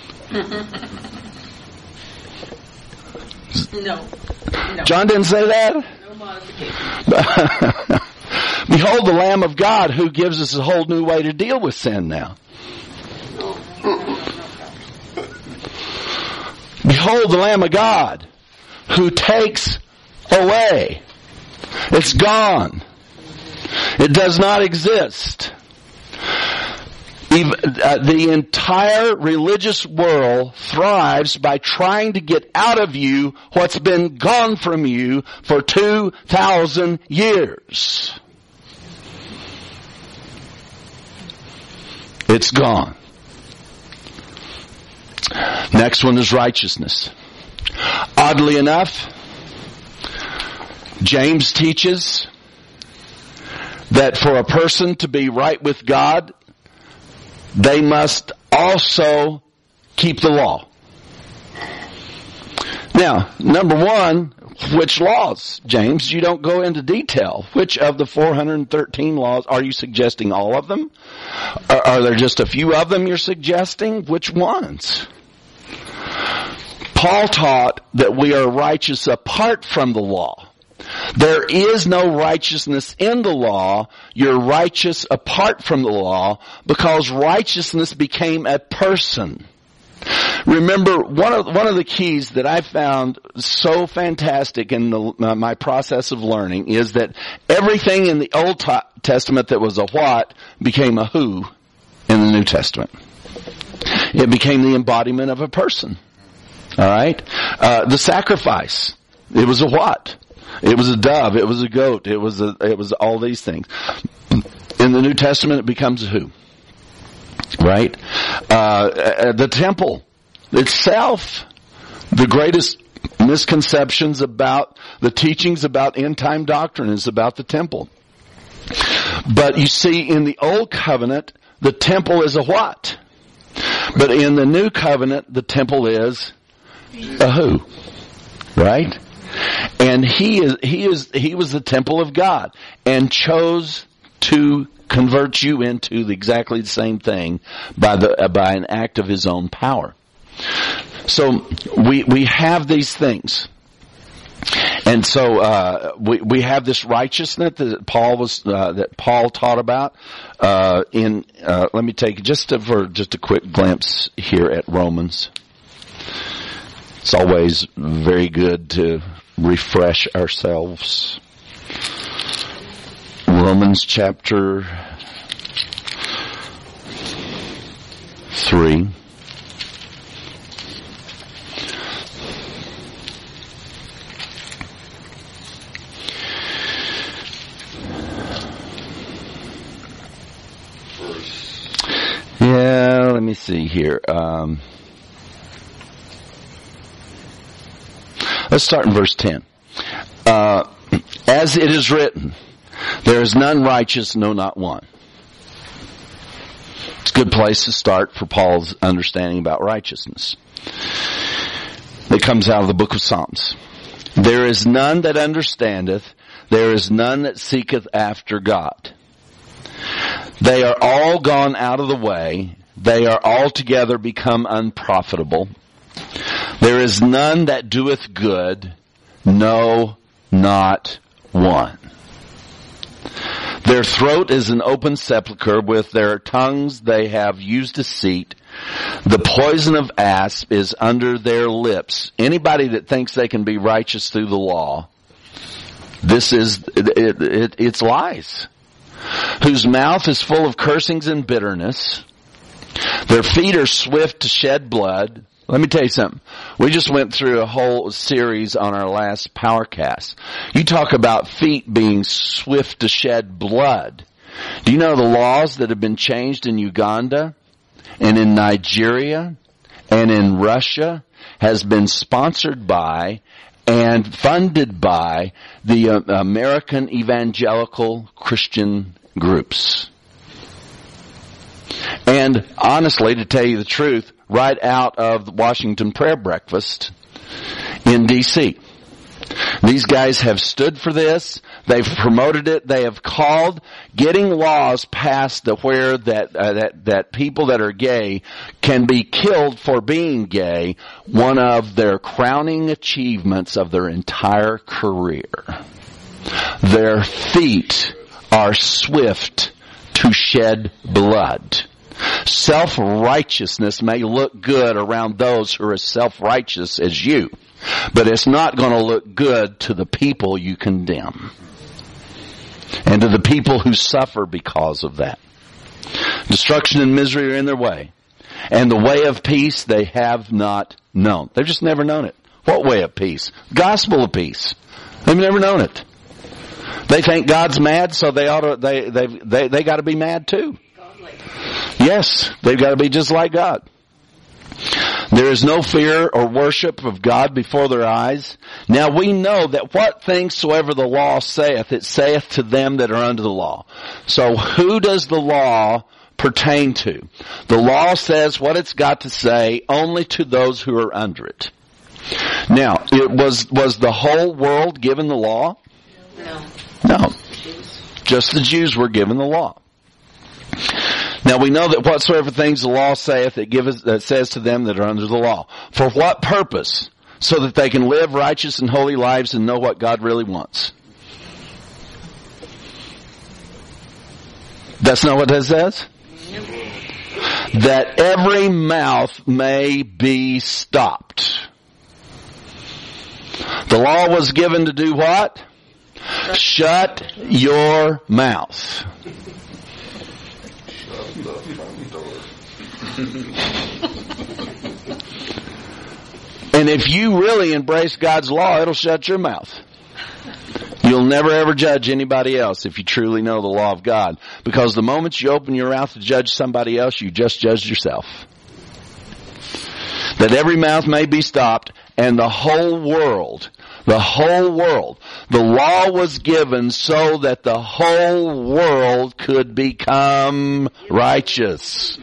No. John didn't say that? No modification. Behold the Lamb of God who gives us a whole new way to deal with sin now. Behold the Lamb of God who takes away. It's gone. It does not exist. The entire religious world thrives by trying to get out of you what's been gone from you for 2,000 years. It's gone. Next one is righteousness. Oddly enough, James teaches that for a person to be right with God, they must also keep the law. Now, number one, which laws, James? You don't go into detail. Which of the 413 laws? Are you suggesting all of them? Are there just a few of them you're suggesting? Which ones? Paul taught that we are righteous apart from the law. There is no righteousness in the law. You're righteous apart from the law because righteousness became a person. Remember, one of the keys that I found so fantastic in my process of learning is that everything in the Old Testament that was a what became a who in the New Testament. It became the embodiment of a person. All right? The sacrifice, it was a what? It was a dove. It was a goat. It was all these things. In the New Testament, it becomes a who. Right? The temple itself, the greatest misconceptions about the teachings about end time doctrine is about the temple. But you see, in the Old Covenant, the temple is a what? But in the New Covenant, the temple is a who. Right? And he was the temple of God and chose to convert you into exactly the same thing by an act of his own power. So we have these things. And so we have this righteousness that Paul taught about let me take just a quick glimpse here at Romans. It's always very good to refresh ourselves. Romans chapter 3. Yeah, let me see here. Let's start in verse 10. As it is written, there is none righteous, no, not one. It's a good place to start for Paul's understanding about righteousness. It comes out of the book of Psalms. There is none that understandeth, there is none that seeketh after God. They are all gone out of the way, they are altogether become unprofitable. There is none that doeth good, no, not one. Their throat is an open sepulchre, with their tongues they have used deceit. The poison of asp is under their lips. Anybody that thinks they can be righteous through the law, it's lies. Whose mouth is full of cursings and bitterness. Their feet are swift to shed blood. Let me tell you something. We just went through a whole series on our last PowerCast. You talk about feet being swift to shed blood. Do you know the laws that have been changed in Uganda and in Nigeria and in Russia has been sponsored by and funded by the American evangelical Christian groups? And honestly, to tell you the truth, right out of the Washington Prayer Breakfast in D.C. These guys have stood for this. They've promoted it. They have called getting laws passed where that people that are gay can be killed for being gay one of their crowning achievements of their entire career. Their feet are swift to shed blood. Self-righteousness may look good around those who are as self-righteous as you, but it's not going to look good to the people you condemn and to the people who suffer because of that. Destruction and misery are in their way. And the way of peace they have not known. They've just never known it. What way of peace? Gospel of peace. They've never known it. They think God's mad, so they got to be mad too. Yes, they've got to be just like God. There is no fear or worship of God before their eyes. Now we know that what things soever the law saith, it saith to them that are under the law. So who does the law pertain to? The law says what it's got to say only to those who are under it. Now, was the whole world given the law? No. Just the Jews were given the law. Now we know that whatsoever things the law saith, it says to them that are under the law. For what purpose? So that they can live righteous and holy lives and know what God really wants. That's not what that says? That every mouth may be stopped. The law was given to do what? Shut your mouth. And if you really embrace God's law, it'll shut your mouth. You'll never ever judge anybody else if you truly know the law of God. Because the moment you open your mouth to judge somebody else, you just judged yourself. That every mouth may be stopped, and the whole world, the law was given so that the whole world could become righteous.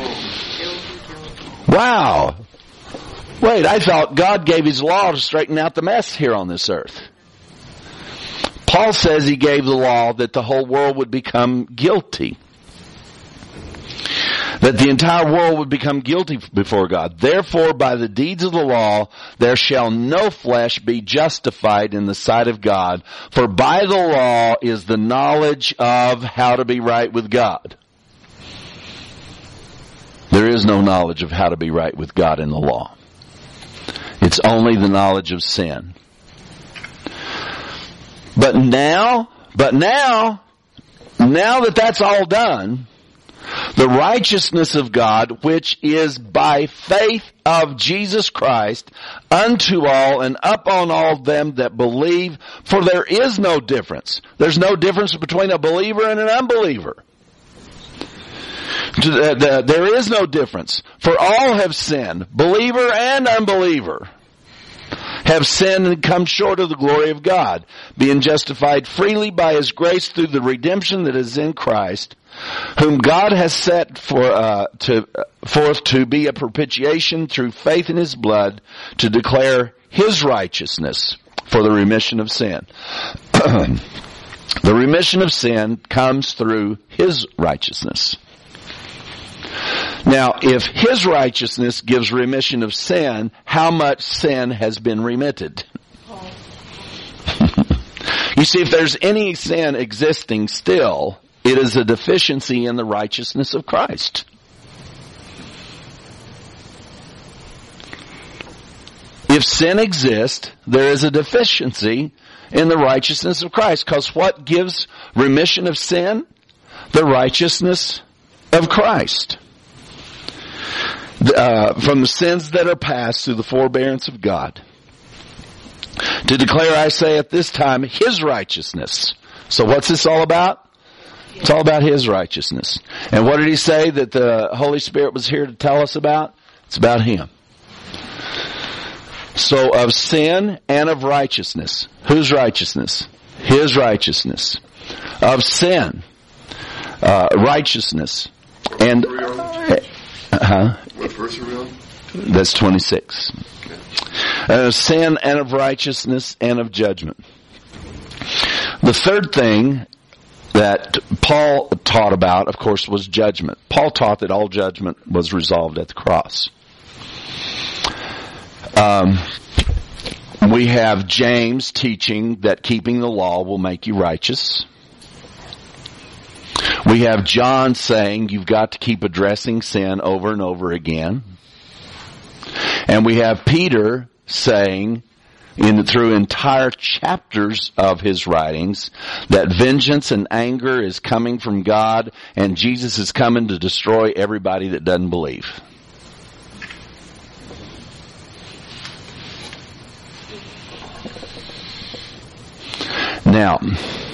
Wow. Wait, I thought God gave His law to straighten out the mess here on this earth. Paul says He gave the law that the whole world would become guilty. That the entire world would become guilty before God. Therefore, by the deeds of the law, there shall no flesh be justified in the sight of God. For by the law is the knowledge of how to be right with God. There is no knowledge of how to be right with God in the law. It's only the knowledge of sin. But now that that's all done, the righteousness of God, which is by faith of Jesus Christ, unto all and upon all them that believe, for there is no difference. There's no difference between a believer and an unbeliever. There is no difference. For all have sinned, believer and unbeliever, have sinned and come short of the glory of God, being justified freely by His grace through the redemption that is in Christ, whom God has set forth to be a propitiation through faith in His blood, to declare His righteousness for the remission of sin. The remission of sin comes through His righteousness. Now, if His righteousness gives remission of sin, how much sin has been remitted? You see, if there's any sin existing still, it is a deficiency in the righteousness of Christ. If sin exists, there is a deficiency in the righteousness of Christ. Because what gives remission of sin? The righteousness of Christ. From the sins that are past through the forbearance of God. To declare, I say at this time, His righteousness. So what's this all about? It's all about His righteousness. And what did He say that the Holy Spirit was here to tell us about? It's about Him. So of sin and of righteousness. Whose righteousness? His righteousness. Of sin, righteousness. And what verse are we on? That's 26. Sin and of righteousness and of judgment. The third thing that Paul taught about, of course, was judgment. Paul taught that all judgment was resolved at the cross. We have James teaching that keeping the law will make you righteous. We have John saying you've got to keep addressing sin over and over again. And we have Peter saying through entire chapters of his writings that vengeance and anger is coming from God, and Jesus is coming to destroy everybody that doesn't believe. Now,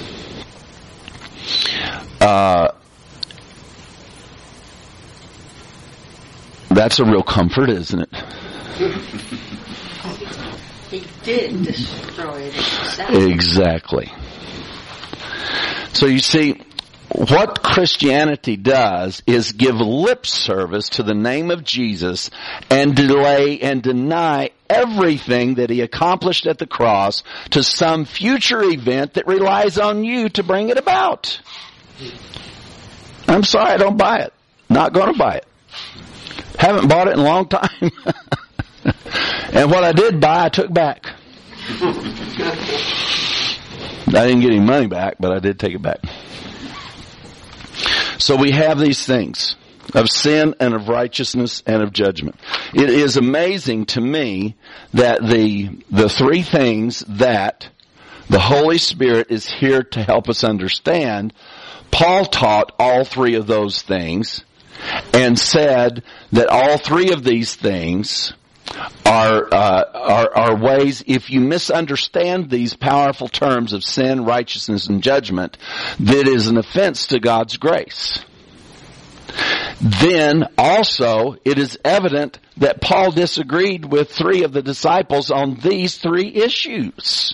that's a real comfort, isn't it? He did destroy it himself. Exactly. So you see, what Christianity does is give lip service to the name of Jesus and delay and deny everything that he accomplished at the cross to some future event that relies on you to bring it about. I'm sorry, I don't buy it. Not going to buy it. Haven't bought it in a long time. And what I did buy, I took back. I didn't get any money back, but I did take it back. So we have these things of sin and of righteousness and of judgment. It is amazing to me that the three things that the Holy Spirit is here to help us understand, Paul taught all three of those things and said that all three of these things are ways, if you misunderstand these powerful terms of sin, righteousness, and judgment, that is an offense to God's grace. Then also it is evident that Paul disagreed with three of the disciples on these three issues.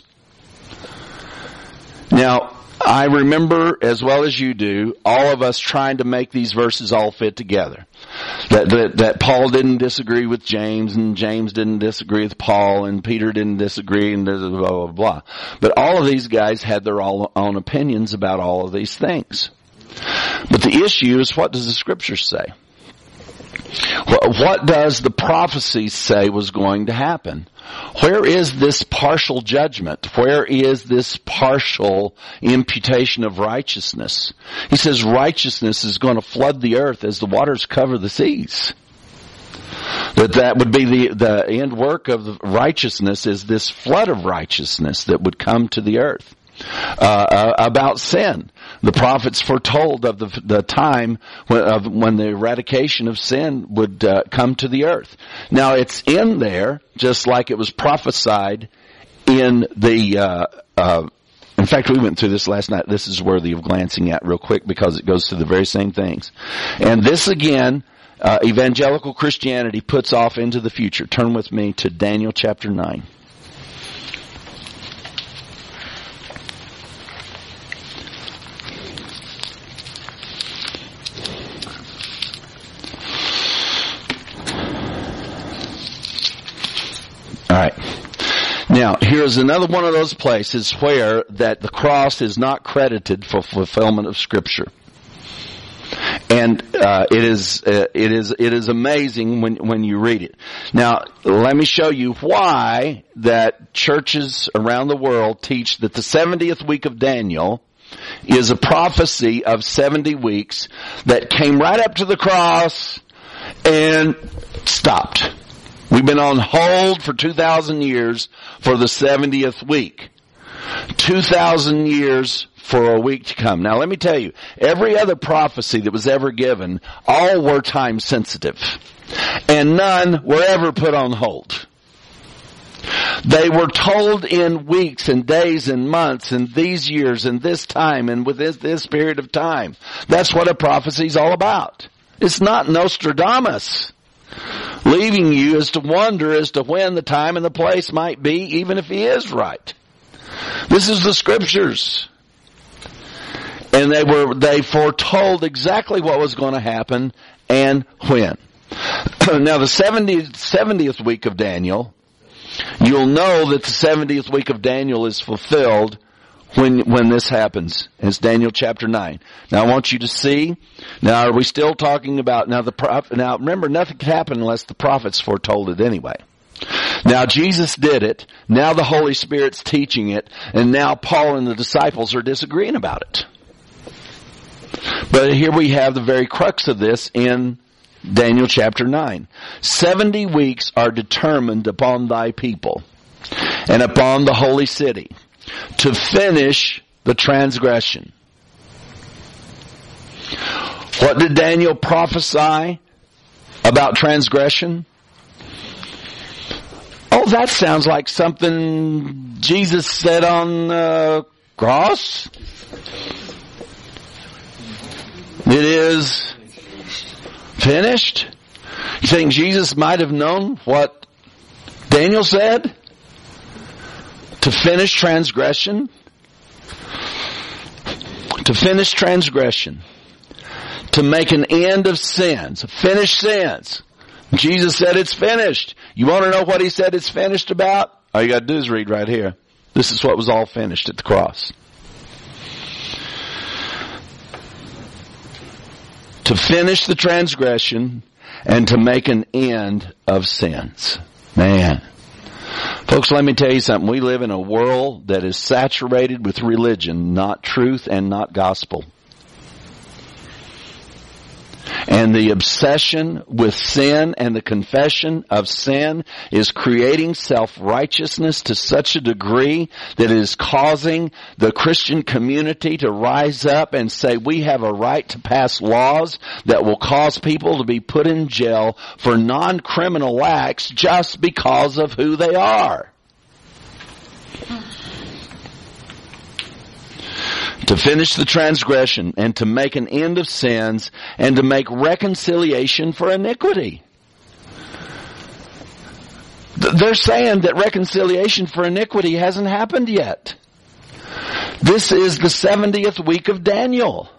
Now, I remember, as well as you do, all of us trying to make these verses all fit together. That Paul didn't disagree with James, and James didn't disagree with Paul, and Peter didn't disagree, and blah, blah, blah, blah. But all of these guys had their own opinions about all of these things. But the issue is, what does the Scripture say? What does the prophecy say was going to happen? Where is this partial judgment? Where is this partial imputation of righteousness? He says righteousness is going to flood the earth as the waters cover the seas. That would be the end work of righteousness, is this flood of righteousness that would come to the earth. About sin, the prophets foretold of the time when the eradication of sin would come to the earth. Now it's in there, just like it was prophesied in the. In fact, we went through this last night. This is worthy of glancing at real quick because it goes to the very same things. And this again, evangelical Christianity puts off into the future. Turn with me to Daniel chapter 9. All right. Now, here's another one of those places where that the cross is not credited for fulfillment of Scripture, and it is amazing when you read it. Now, let me show you why that churches around the world teach that the 70th week of Daniel is a prophecy of 70 weeks that came right up to the cross and stopped. We've been on hold for 2,000 years for the 70th week. 2,000 years for a week to come. Now let me tell you, every other prophecy that was ever given, all were time sensitive. And none were ever put on hold. They were told in weeks and days and months and these years and this time and with this period of time. That's what a prophecy is all about. It's not Nostradamus, leaving you as to wonder as to when the time and the place might be, even if he is right. This is the Scriptures. And they foretold exactly what was going to happen and when. Now the 70th week of Daniel, you'll know that the 70th week of Daniel is fulfilled when this happens. It's Daniel chapter 9. Now I want you to see. Now are we still talking about now remember, nothing could happen unless the prophets foretold it anyway. Now Jesus did it. Now the Holy Spirit's teaching it, and now Paul and the disciples are disagreeing about it. But here we have the very crux of this in Daniel chapter 9. 70 weeks are determined upon thy people. and upon the holy city, to finish the transgression. What did Daniel prophesy about transgression? Oh, that sounds like something Jesus said on the cross. It is finished. You think Jesus might have known what Daniel said? To finish transgression? To finish transgression. To make an end of sins. Finish sins. Jesus said it's finished. You want to know what he said it's finished about? All you got to do is read right here. This is what was all finished at the cross. To finish the transgression and to make an end of sins. Man. Folks, let me tell you something. We live in a world that is saturated with religion, not truth and not gospel. And the obsession with sin and the confession of sin is creating self-righteousness to such a degree that it is causing the Christian community to rise up and say we have a right to pass laws that will cause people to be put in jail for non-criminal acts just because of who they are. To finish the transgression and to make an end of sins and to make reconciliation for iniquity. They're saying that reconciliation for iniquity hasn't happened yet. This is the 70th week of Daniel.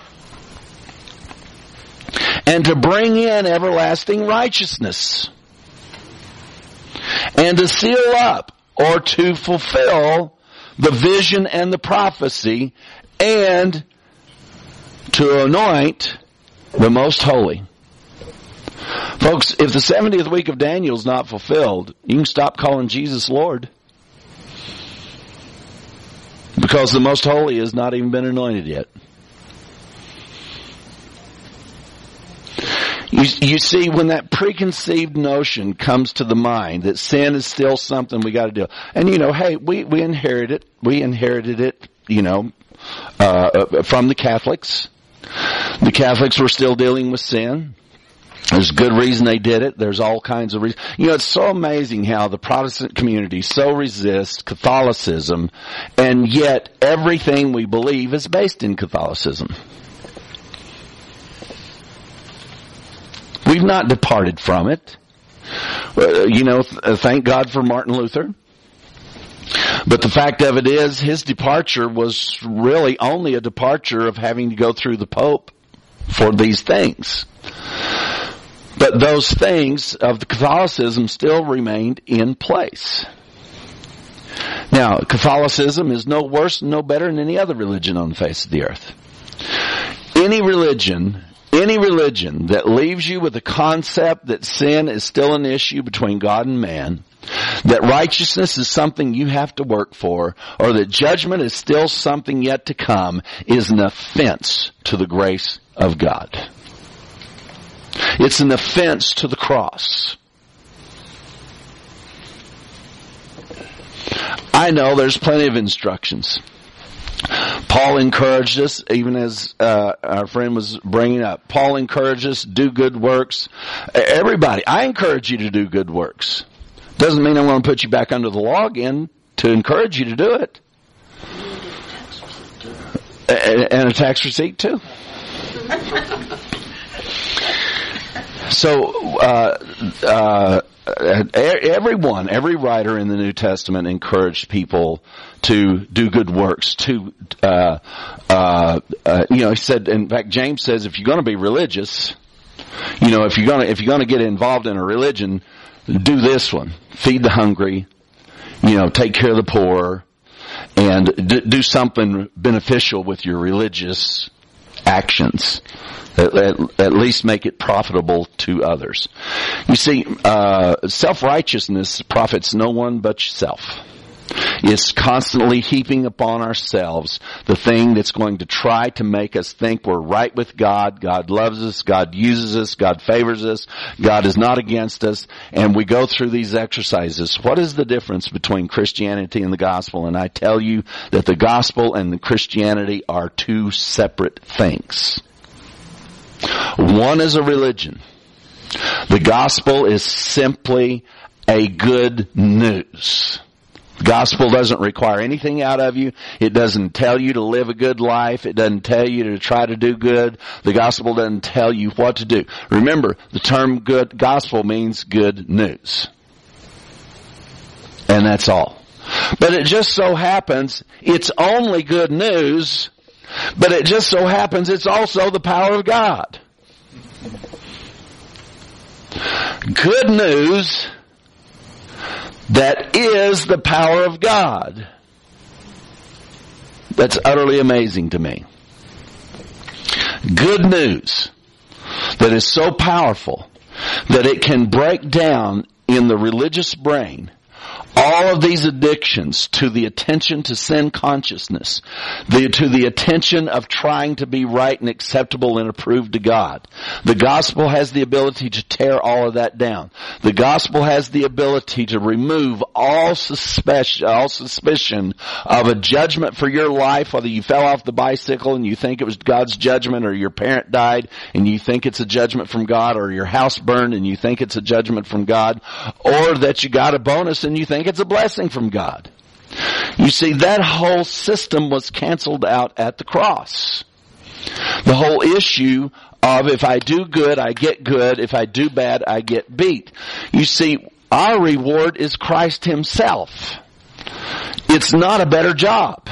And to bring in everlasting righteousness. And to seal up or to fulfill the vision and the prophecy, and to anoint the most holy. Folks, if the 70th week of Daniel is not fulfilled, you can stop calling Jesus Lord. Because the most holy has not even been anointed yet. You see, when that preconceived notion comes to the mind that sin is still something we got to do, and hey, we inherited it, from the Catholics. The Catholics were still dealing with sin. There's good reason they did it. There's all kinds of reasons. It's so amazing how the Protestant community so resists Catholicism, and yet everything we believe is based in Catholicism. We've not departed from it. Thank God for Martin Luther. But the fact of it is, his departure was really only a departure of having to go through the Pope for these things. But those things of the Catholicism still remained in place. Now, Catholicism is no worse and no better than any other religion on the face of the earth. Any religion that leaves you with the concept that sin is still an issue between God and man, that righteousness is something you have to work for, or that judgment is still something yet to come, is an offense to the grace of God. It's an offense to the cross. I know there's plenty of instructions. Paul encouraged us, even as our friend was bringing up. Paul encouraged us, do good works. Everybody, I encourage you to do good works. Doesn't mean I'm going to put you back under the law again to encourage you to do it. And a tax receipt too. So, every writer in the New Testament encouraged people to do good works. He said, in fact, James says, if you're going to be religious, if you're going to get involved in a religion, do this one: feed the hungry, take care of the poor, and do something beneficial with your religious actions. At least make it profitable to others. You see, self-righteousness profits no one but yourself. It's constantly heaping upon ourselves the thing that's going to try to make us think we're right with God. God loves us. God uses us. God favors us. God is not against us. And we go through these exercises. What is the difference between Christianity and the gospel? And I tell you that the gospel and the Christianity are two separate things. One is a religion. The gospel is simply a good news. The gospel doesn't require anything out of you. It doesn't tell you to live a good life. It doesn't tell you to try to do good. The gospel doesn't tell you what to do. Remember, the term good gospel means good news. And that's all. But it just so happens it's only good news, but it just so happens it's also the power of God. Good news that is the power of God. That's utterly amazing to me. Good news that is so powerful that it can break down in the religious brain all of these addictions to the attention to sin consciousness, to the attention of trying to be right and acceptable and approved to God. The gospel has the ability to tear all of that down. The gospel has the ability to remove all suspicion of a judgment for your life, whether you fell off the bicycle and you think it was God's judgment, or your parent died and you think it's a judgment from God, or your house burned and you think it's a judgment from God, or that you got a bonus and you think it's a blessing from God. You see, that whole system was canceled out at the cross. The whole issue of if I do good, I get good. If I do bad, I get beat. You see, our reward is Christ Himself. It's not a better job.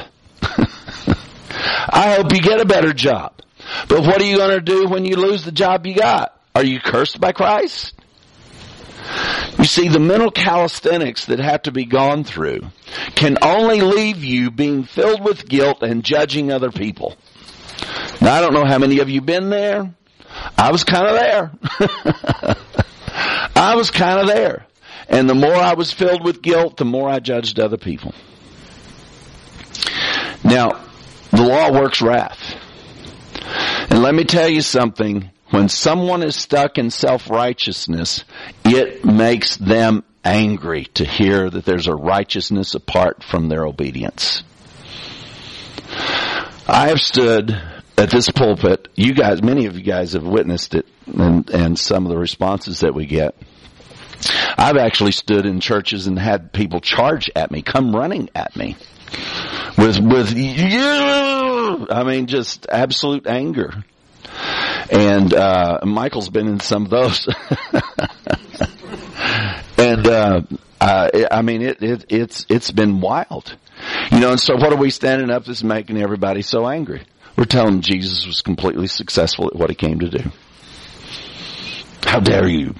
I hope you get a better job. But what are you going to do when you lose the job you got? Are you cursed by Christ? You see, the mental calisthenics that have to be gone through can only leave you being filled with guilt and judging other people. Now, I don't know how many of you been there. I was kind of there. I was kind of there. And the more I was filled with guilt, the more I judged other people. Now, the law works wrath. And let me tell you something. When someone is stuck in self-righteousness, it makes them angry to hear that there's a righteousness apart from their obedience. I have stood at this pulpit. You guys, many of you guys have witnessed it, and some of the responses that we get. I've actually stood in churches and had people charge at me, come running at me with just absolute anger. And Michael's been in some of those. And it's been wild. And so what are we standing up that's making everybody so angry? We're telling Jesus was completely successful at what He came to do. How dare you?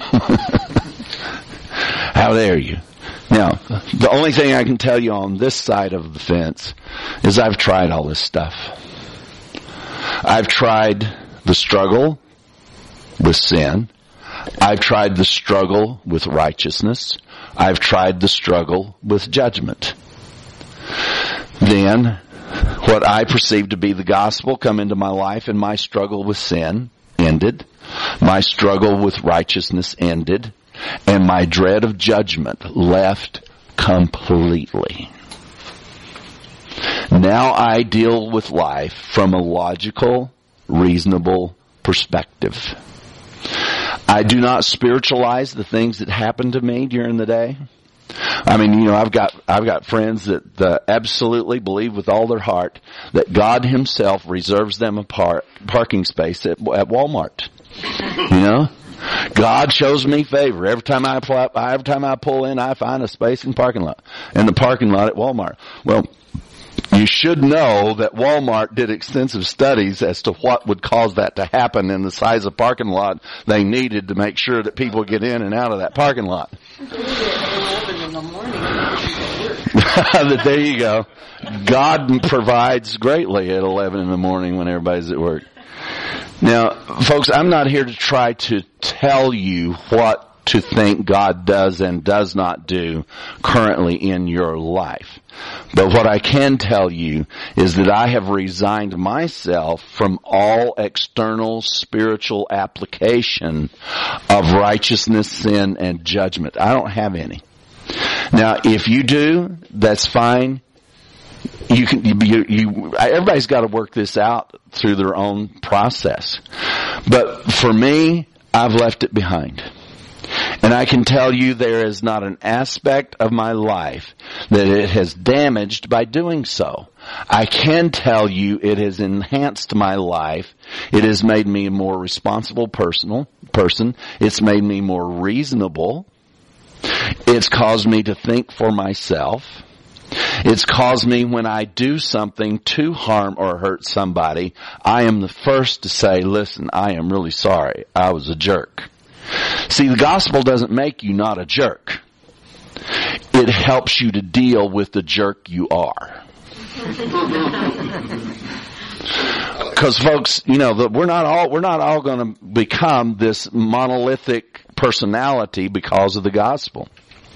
How dare you? Now, the only thing I can tell you on this side of the fence is I've tried all this stuff. I've tried the struggle with sin. I've tried the struggle with righteousness. I've tried the struggle with judgment. Then, what I perceived to be the gospel come into my life, and my struggle with sin ended. My struggle with righteousness ended. And my dread of judgment left completely. Now I deal with life from a logical, reasonable perspective. I do not spiritualize the things that happen to me during the day. I've got friends that absolutely believe with all their heart that God Himself reserves them a parking space at Walmart. God shows me favor. Every time I pull in, I find a space in the parking lot at Walmart. Well, you should know that Walmart did extensive studies as to what would cause that to happen and the size of parking lot they needed to make sure that people get in and out of that parking lot. There you go. God provides greatly at 11 in the morning when everybody's at work. Now, folks, I'm not here to try to tell you what to think God does and does not do currently in your life. But what I can tell you is that I have resigned myself from all external spiritual application of righteousness, sin, and judgment. I don't have any. Now, if you do, that's fine. Everybody's got to work this out through their own process. But for me, I've left it behind. And I can tell you there is not an aspect of my life that it has damaged by doing so. I can tell you it has enhanced my life. It has made me a more responsible person. It's made me more reasonable. It's caused me to think for myself. It's caused me, when I do something to harm or hurt somebody, I am the first to say, listen, I am really sorry. I was a jerk. See, the gospel doesn't make you not a jerk. It helps you to deal with the jerk you are. Because folks, we're not all going to become this monolithic personality because of the gospel.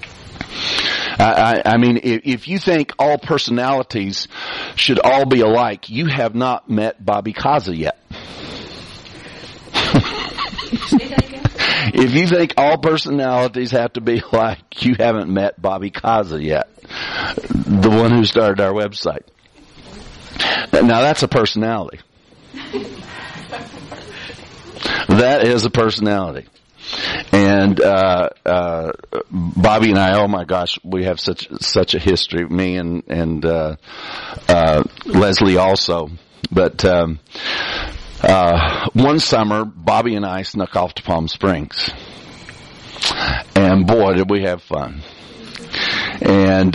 I mean, if you think all personalities should all be alike, you have not met Bobby Kaza yet. If you think all personalities have to be alike, you haven't met Bobby Kaza yet, the one who started our website. Now that's a personality. That is a personality. And Bobby and I, oh my gosh, we have such a history. Me and Leslie also. But one summer, Bobby and I snuck off to Palm Springs, and boy, did we have fun. And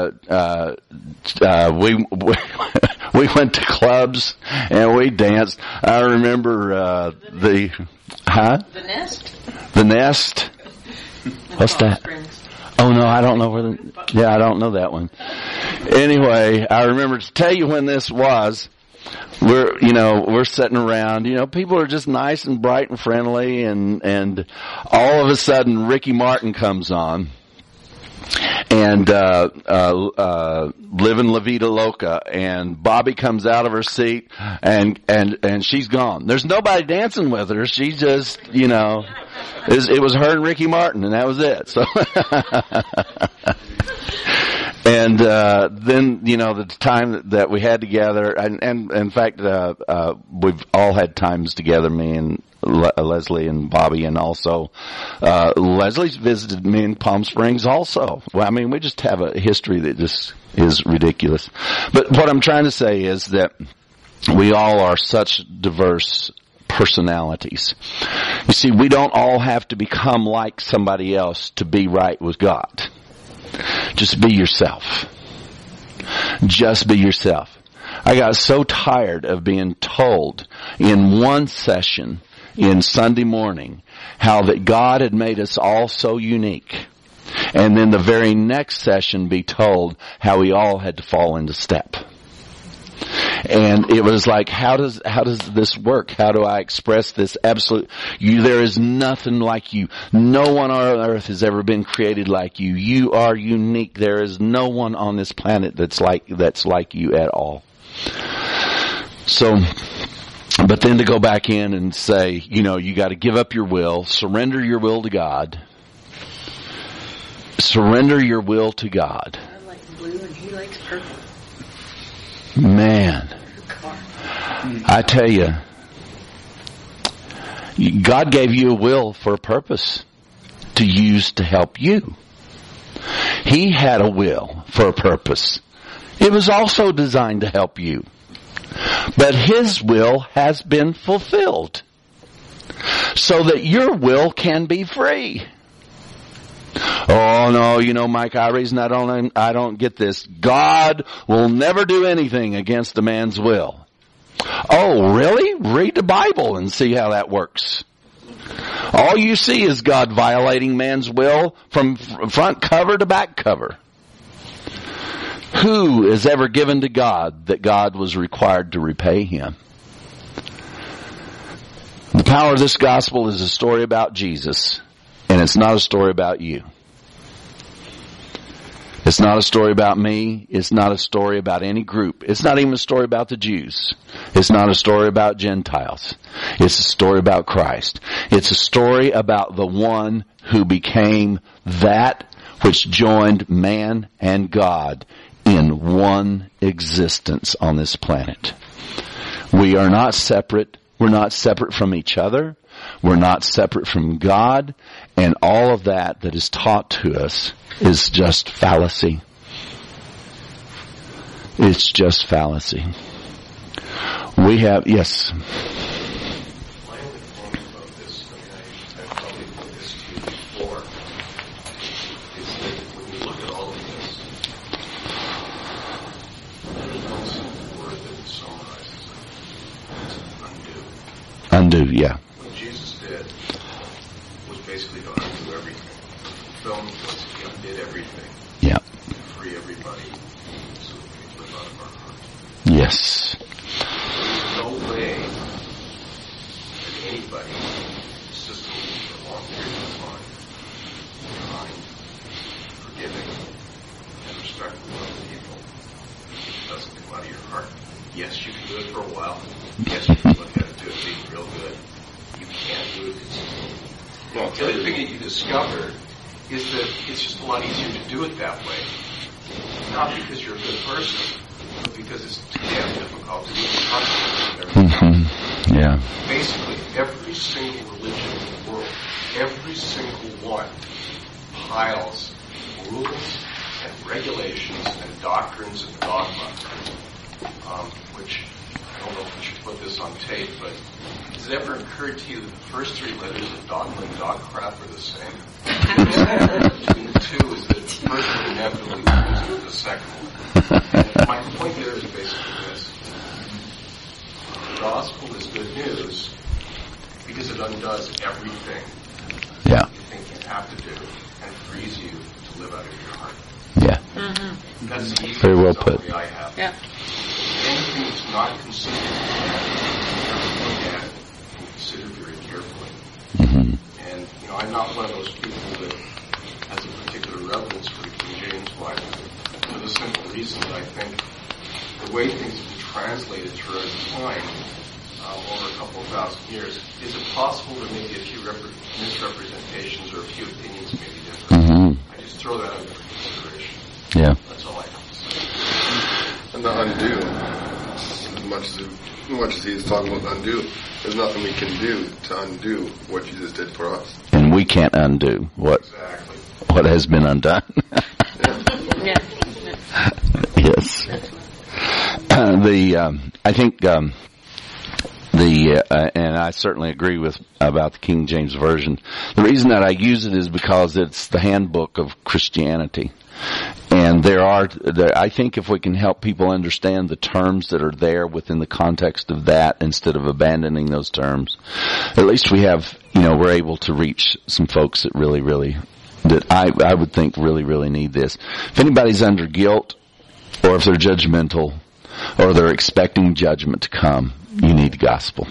we went to clubs and we danced. I remember the Nest. The Nest. What's that? Oh no, I don't know I don't know that one. Anyway, I remember to tell you when this was. We're sitting around, people are just nice and bright and friendly, and all of a sudden Ricky Martin comes on. And Livin' La Vida Loca, and Bobby comes out of her seat, and she's gone. There's nobody dancing with her. She just, it was her and Ricky Martin, and that was it. So, and then the time that we had together, and in fact, we've all had times together, me and Leslie and Bobby, and also Leslie's visited me in Palm Springs also. Well, I mean, we just have a history that just is ridiculous. But what I'm trying to say is that we all are such diverse personalities. You see, we don't all have to become like somebody else to be right with God. Just be yourself. Just be yourself. I got so tired of being told in one session in Sunday morning how that God had made us all so unique, and then the very next session be told how we all had to fall into step. And it was like, how does this work? How do I express this absolute? There is nothing like you. No one on earth has ever been created like you. You are unique. There is no one on this planet that's like you at all. So, but then to go back in and say, you got to give up your will, surrender your will to God. Surrender your will to God. I like blue and he likes purple. Man, I tell you, God gave you a will for a purpose to use to help you. He had a will for a purpose. It was also designed to help you. But His will has been fulfilled so that your will can be free. Oh no, Mike, I reason I don't get this. God will never do anything against a man's will. Oh, really? Read the Bible and see how that works. All you see is God violating man's will from front cover to back cover. Who is ever given to God that God was required to repay him? The power of this gospel is a story about Jesus And it's not a story about you. It's not a story about me. It's not a story about any group. It's not even a story about the Jews. It's not a story about Gentiles. It's a story about Christ. It's a story about the one who became that which joined man and God in one existence on this planet. We are not separate. We're not separate from each other. We're not separate from God. And all of that is taught to us is just fallacy. It's just fallacy. We have, yes. My only point about this, I probably put this to you before, is that when you look at all of this, there is one simple word that summarizes it. Undo. Undo, yeah. What Jesus did was basically to undo everything. Fulfillment was he undid everything. Yeah. To free everybody so that we could live out of our hearts. Yes. There's no way that anybody consistently for a long period of time kind, forgiving, and respectful of other people doesn't come out of your heart. Yes, you can do it for a while. Yes, you can look at it to it being real good. You can't do it consistently. No, the other thing that you discover is that it's just a lot easier to do it that way. Not because you're a good person, but because it's too damn difficult to do the consequences of everything. Yeah. Basically, every single religion in the world, every single one, piles rules and regulations and doctrines and dogma, which I don't know if we should put this on tape, but has it ever occurred to you that the first three letters of dogma and dog crap are the same? Between the two is that the first one inevitably turns into the second one. And my point there is basically this. The gospel is good news because it undoes everything Yeah. you think you have to do and frees you to live out of your heart. Yeah. That's the easiest Very well put. summary I have. Yeah. Anything that's not considered, look at it and consider very carefully. And, I'm not one of those people that has a particular reverence for the King James Bible for the simple reason that I think the way things have been translated throughout time, over a couple of thousand years, is it possible that maybe a few misrepresentations or a few opinions may be different? I just throw that out for consideration. Yeah. That's all I have to say. And the undo, as much as he's talking about undo, there's nothing we can do to undo what Jesus did for us. And we can't undo what has been undone. Yeah. Yes. I think and I certainly agree about the King James Version. The reason that I use it is because it's the handbook of Christianity. And I think if we can help people understand the terms that are there within the context of that instead of abandoning those terms, at least we're able to reach some folks that really, that I would think really need this. If anybody's under guilt, or if they're judgmental, or they're expecting judgment to come, you need the gospel.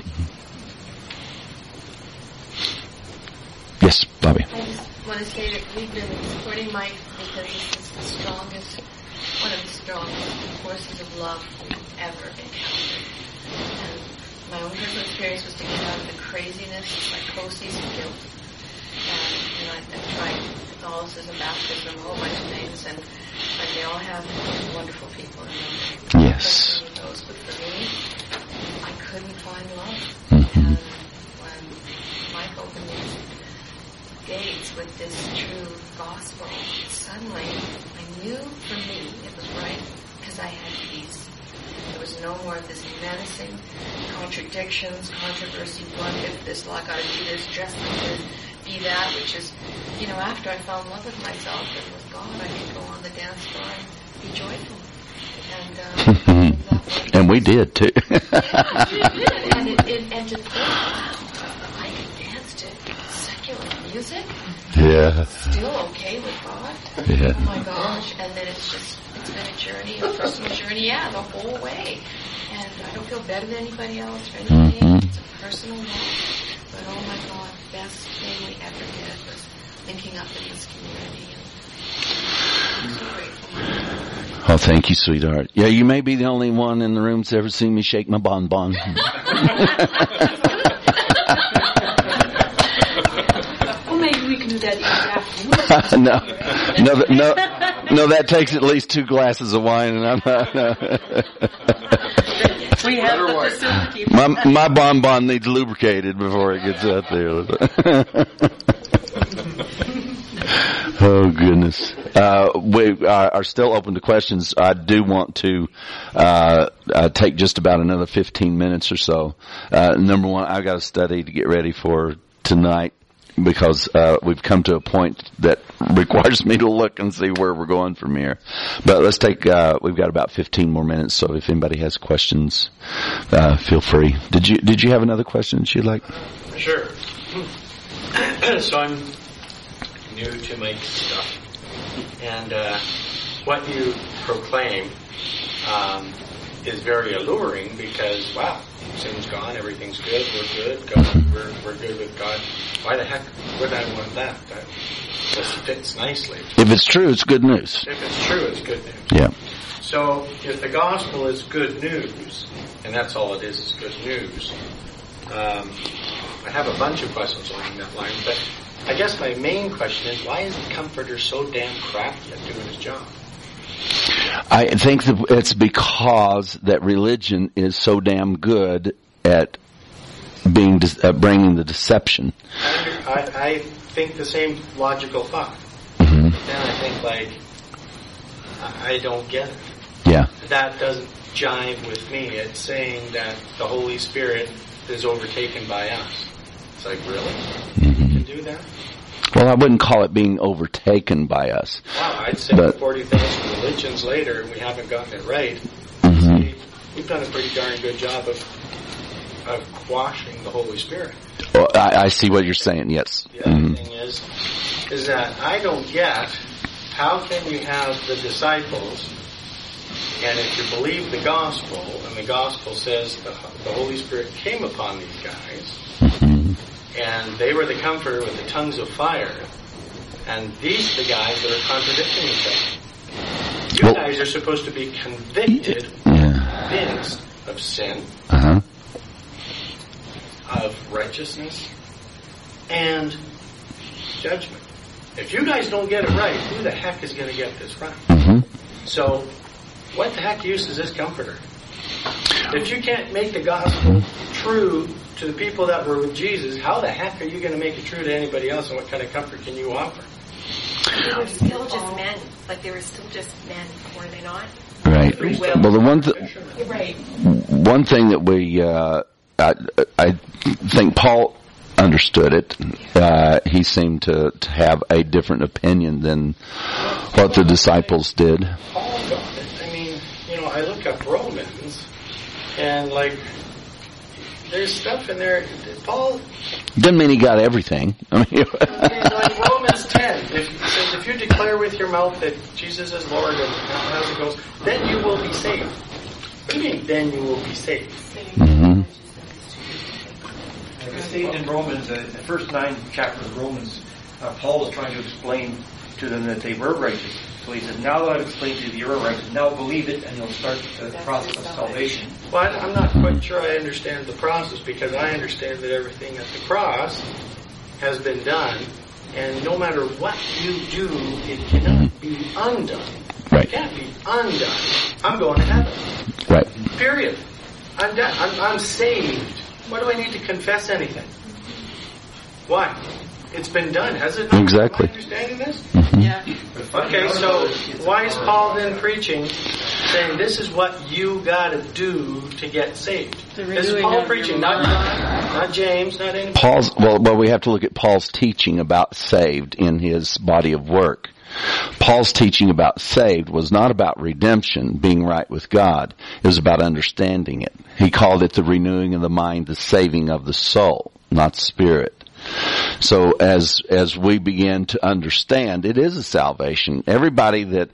Yes, Bobby. I just want to say that we've been supporting Mike because this is one of the strongest forces of love we've ever encountered. And my own personal experience was to get out of the craziness, psychosis, and guilt. And I've tried Catholicism, baptism, a whole bunch of things, and they all have wonderful people in them. Yes. But for me, I couldn't find love. Mm-hmm. And when Mike opened these gates with this true gospel, suddenly I knew for me it was right because I had peace. There was no more of this menacing contradictions, controversy, blood, if this, law, gotta do this, dress like this, be that, which is, after I fell in love with myself and with God, I could go on the dance floor and be joyful. And we did too. Yeah, and to think, wow, I can dance to secular music. Yeah. Still okay with God. Yeah. Oh my gosh! And then it's been a journey, a personal journey, the whole way. And I don't feel better than anybody else or anything. It's a personal walk. But oh my God, best thing we ever did was linking up in this community. And I'm so grateful. Oh, thank you, sweetheart. Yeah, you may be the only one in the room that's ever seen me shake my bonbon. Well, maybe we can do that each afternoon. No, that takes at least 2 glasses of wine, and I'm not. No. We have the facility. My bonbon needs lubricated before it gets out there. Oh goodness. We are still open to questions. I do want to take just about another 15 minutes or so. Number one, I've got to study to get ready for tonight, because we've come to a point that requires me to look and see where we're going from here. But let's take, we've got about 15 more minutes, so if anybody has questions, feel free. Did you have another question that you'd like? Sure. So I'm new to Mike's stuff, and what you proclaim is very alluring, because, wow, sin's gone, everything's good, we're good, we're good with God. Why the heck would I want that? That just fits nicely. If it's true, it's good news. If it's true, it's good news. Yeah. So if the gospel is good news, and that's all it is good news, I have a bunch of questions along that line, but I guess my main question is, why is the Comforter so damn crafty at doing his job? I think that it's because that religion is so damn good at being bringing the deception. I think the same logical thought. Mm-hmm. Then I think, I don't get it. Yeah. That doesn't jive with me. It's saying that the Holy Spirit is overtaken by us. It's like, really? Mm-hmm. You can do that? Well, I wouldn't call it being overtaken by us. Wow, I'd say 40,000 religions later, and we haven't gotten it right. Mm-hmm. We've done a pretty darn good job of quashing the Holy Spirit. Well, I see what you're saying, yes. The other thing is that I don't get, how can you have the disciples, and if you believe the gospel, and the gospel says the Holy Spirit came upon these guys, and they were the comforter with the tongues of fire, and these are the guys that are contradicting each other. You guys are supposed to be convicted, convinced of sin, of righteousness, and judgment. If you guys don't get it right, who the heck is going to get this right? So, what the heck use is this comforter? If you can't make the gospel true to the people that were with Jesus, how the heck are you going to make it true to anybody else, and what kind of comfort can you offer? They were still just men. Like, they were still just men, were they not? Right. Well, the one thing that we, I think Paul understood it. He seemed to have a different opinion than what the disciples did. Paul got it. I mean, I look up Romans, and there's stuff in there. Paul didn't mean he got everything. I mean, like Romans 10, if you declare with your mouth that Jesus is Lord, and as it goes, then you will be saved. What do you mean, then you will be saved? It's stated in Romans, the first 9 chapters of Romans, Paul is trying to explain to them that they were righteous. So he says, now that I've explained to you that you're righteous, now believe it, and you'll start the process of salvation. Well, I'm not quite sure I understand the process, because I understand that everything at the cross has been done, and no matter what you do, it cannot be undone. Right. It can't be undone. I'm going to heaven. Right. Period. I'm done. I'm saved. Why do I need to confess anything? Why? It's been done, has it not? Exactly. Am I understanding this? Yeah. Okay, so why is Paul then preaching, saying this is what you got to do to get saved? This is Paul preaching, not James, not anybody. Well, we have to look at Paul's teaching about saved in his body of work. Paul's teaching about saved was not about redemption, being right with God. It was about understanding it. He called it the renewing of the mind, the saving of the soul, not spirit. So as we begin to understand, it is a salvation. Everybody that,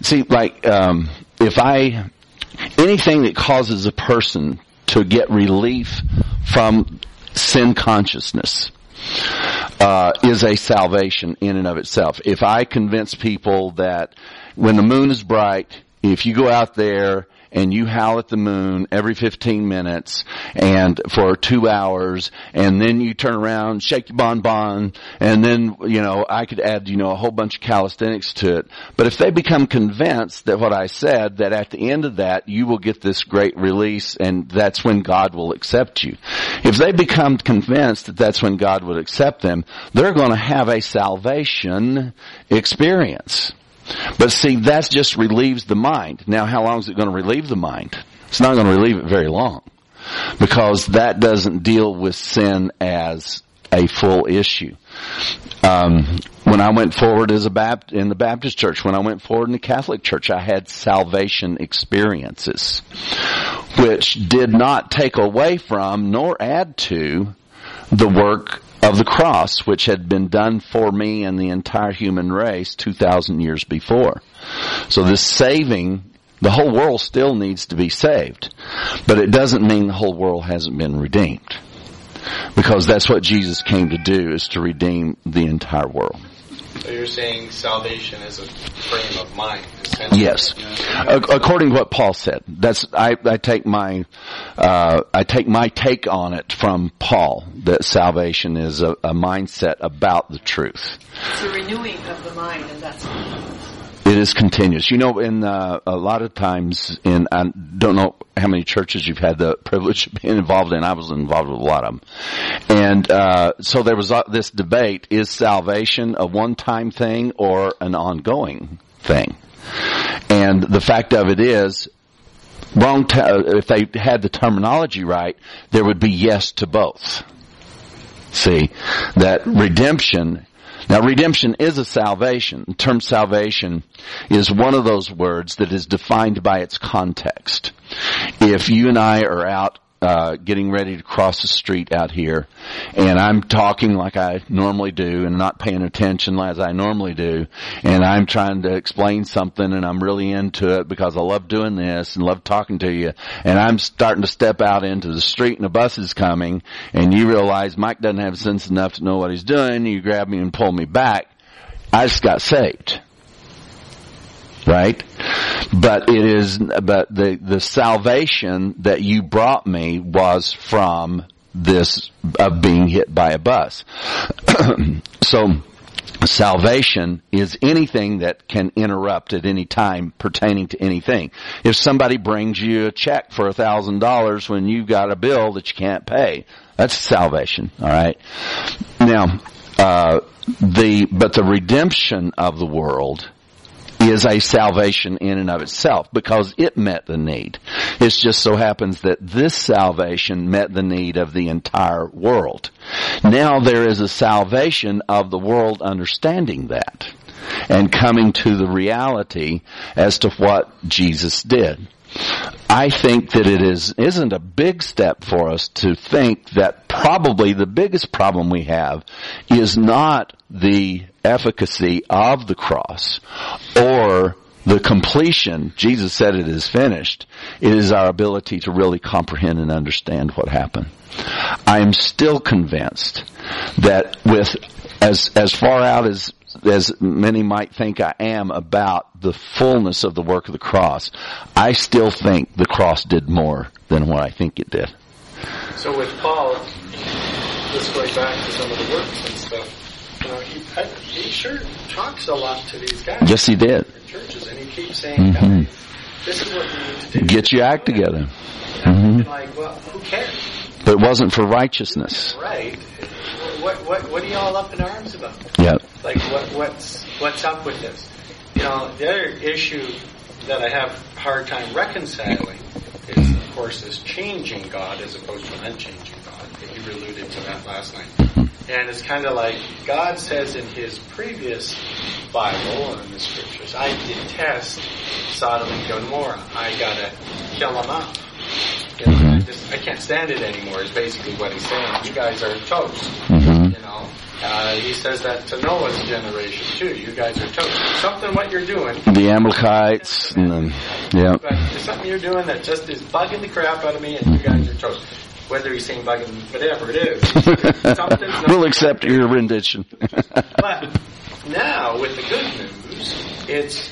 anything that causes a person to get relief from sin consciousness, is a salvation in and of itself. If I convince people that when the moon is bright, if you go out there and you howl at the moon every 15 minutes and for 2 hours, and then you turn around, shake your bonbon, and then, I could add, a whole bunch of calisthenics to it. But if they become convinced that what I said, that at the end of that, you will get this great release, and that's when God will accept you. If they become convinced that that's when God would accept them, they're going to have a salvation experience. But see, that just relieves the mind. Now, how long is it going to relieve the mind? It's not going to relieve it very long, because that doesn't deal with sin as a full issue. When I went forward in the Baptist church, when I went forward in the Catholic church, I had salvation experiences, which did not take away from nor add to the work of the cross, which had been done for me and the entire human race 2,000 years before. So this saving, the whole world still needs to be saved. But it doesn't mean the whole world hasn't been redeemed. Because that's what Jesus came to do, is to redeem the entire world. So you're saying salvation is a frame of mind, essentially? Yes. According to what Paul said. I take my take on it from Paul, that salvation is a mindset about the truth. It's a renewing of the mind, and that's what it is. It is continuous. In a lot of times, I don't know how many churches you've had the privilege of being involved in. I was involved with a lot of them. And so there was this debate, is salvation a one-time thing or an ongoing thing? And the fact of it is, if they had the terminology right, there would be yes to both. See, that redemption... Now, redemption is a salvation. The term salvation is one of those words that is defined by its context. If you and I are out getting ready to cross the street out here, and I'm talking like I normally do and not paying attention as I normally do, and I'm trying to explain something and I'm really into it because I love doing this and love talking to you, and I'm starting to step out into the street and a bus is coming, and you realize Mike doesn't have sense enough to know what he's doing, you grab me and pull me back, I just got saved. Right? But the salvation that you brought me was from this, of being hit by a bus. So, salvation is anything that can interrupt at any time pertaining to anything. If somebody brings you a check for $1,000 when you've got a bill that you can't pay, that's salvation, alright? Now, the redemption of the world is a salvation in and of itself, because it met the need. It just so happens that this salvation met the need of the entire world. Now there is a salvation of the world understanding that and coming to the reality as to what Jesus did. I think that it isn't a big step for us to think that probably the biggest problem we have is not the efficacy of the cross or the completion. Jesus said it is finished. It is our ability to really comprehend and understand what happened. I am still convinced that with as far out as many might think I am about the fullness of the work of the cross, I still think the cross did more than what I think it did. So with Paul, just going back to some of the works and stuff, he sure talks a lot to these guys. Yes, he did. In churches, and he keeps saying, guys, this is what you need to do. Get your act together. Like, well, who cares? But it wasn't for righteousness. Right. What are you all up in arms about? Yeah. Like, what's up with this? The other issue that I have a hard time reconciling is, of course, this changing God as opposed to an unchanging God. You alluded to that last night. And it's kind of like God says in His previous Bible and in the Scriptures, I detest Sodom and Gomorrah. I gotta kill them up. I can't stand it anymore is basically what He's saying. You guys are toast. He says that to Noah's generation too. You guys are toast. Something what you're doing. The Amalekites. And then, But there's something you're doing that just is bugging the crap out of me, and you guys are toast. whether he's saying bug him, whatever it is. Something's not We'll accept your rendition. But now, with the good news, it's,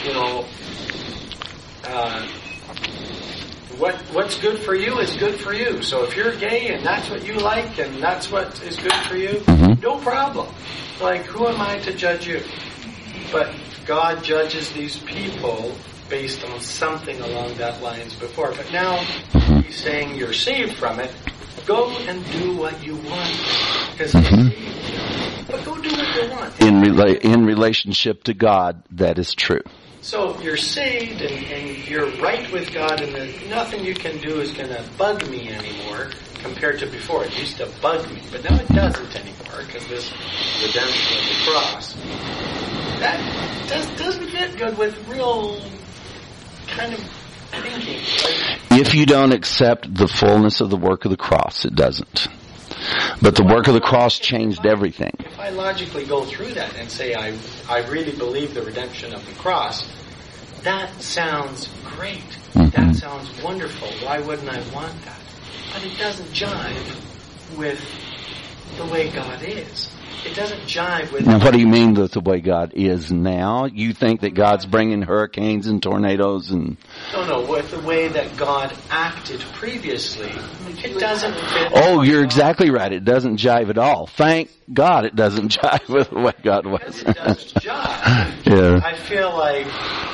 what's good for you is good for you. So if you're gay and that's what you like and that's what is good for you, no problem. Like, who am I to judge you? But God judges these people based on something along that lines before. But now He's saying you're saved from it. Go and do what you want. Because but go do what you want. In relationship to God, that is true. So you're saved and you're right with God, and nothing you can do is going to bug me anymore compared to before. It used to bug me, but now it doesn't anymore because this redemption of the cross. That doesn't fit good with real kind of thinking. If you don't accept the fullness of the work of the cross, it doesn't. But the work of the cross changed everything. If I logically go through that and say I really believe the redemption of the cross, that sounds great. That sounds wonderful. Why wouldn't I want that? But it doesn't jive with the way God is. It doesn't jive with... Now, what do you mean with the way God is now? You think that God's bringing hurricanes and tornadoes and... No, with the way that God acted previously, it doesn't fit... Oh, you're exactly right. It doesn't jive at all. Thank God it doesn't jive with the way God was. Because it doesn't jive. Yeah. I feel like...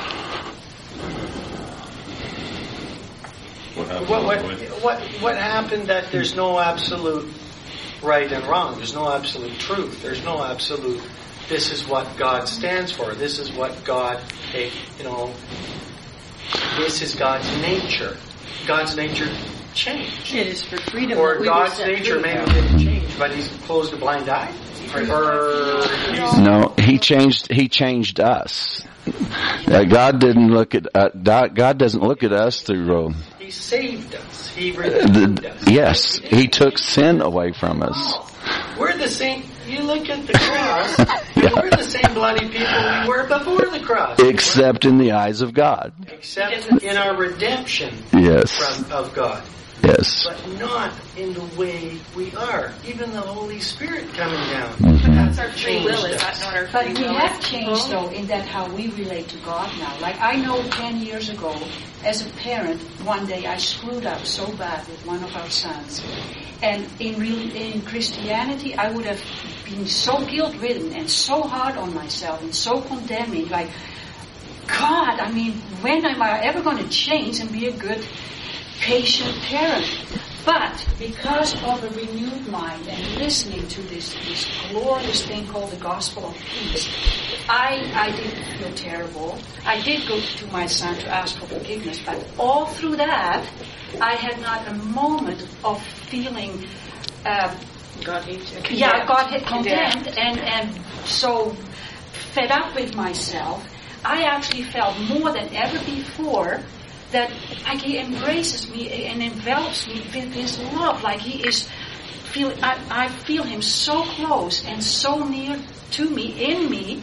What happened that there's no absolute right and wrong? There's no absolute truth. There's no absolute, this is what God stands for. This is what God, this is God's nature. God's nature changed. It is for freedom. Or God's nature maybe didn't change, but He's closed a blind eye? No, He changed us. God didn't look at God doesn't look at us through. He saved us. He redeemed us. Yes, He took sin away from us. We're the same. You look at the cross. We're the same bloody people we were before the cross. Except in the eyes of God. Except in our redemption. Yes. Of God. Yes. But not in the way we are. Even the Holy Spirit coming down. But that's our free will, is that not our free will? But we have changed, though, in that how we relate to God now. Like, I know 10 years ago, as a parent, one day I screwed up so bad with one of our sons. And in Christianity, I would have been so guilt-ridden and so hard on myself and so condemning. Like, God, I mean, when am I ever going to change and be a good, patient parent? But because of a renewed mind and listening to this glorious thing called the gospel of peace, I didn't feel terrible. I did go to my son to ask for forgiveness, but all through that, I had not a moment of feeling God hates you. yeah, God had condemned and so fed up with myself. I actually felt more than ever before that like He embraces me and envelops me with His love. Like He is I feel Him so close and so near to me, in me,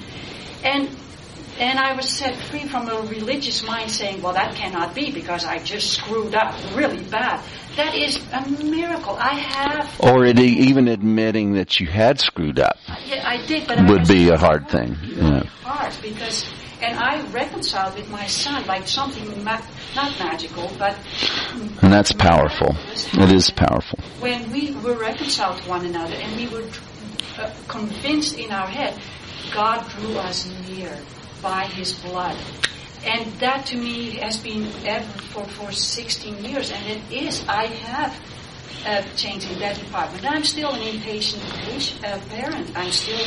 and I was set free from a religious mind saying, well, that cannot be because I just screwed up really bad. That is a miracle. I have... Or even admitting that you had screwed up. Yeah, I did, but would be a hard thing. Yeah. Hard because... And I reconciled with my son like something not magical, but... And that's powerful. It is powerful. When we were reconciled to one another and we were convinced in our head, God drew us near by His blood. And that to me has been ever for 16 years. And it is, I have changed in that department. I'm still an impatient parent. I'm still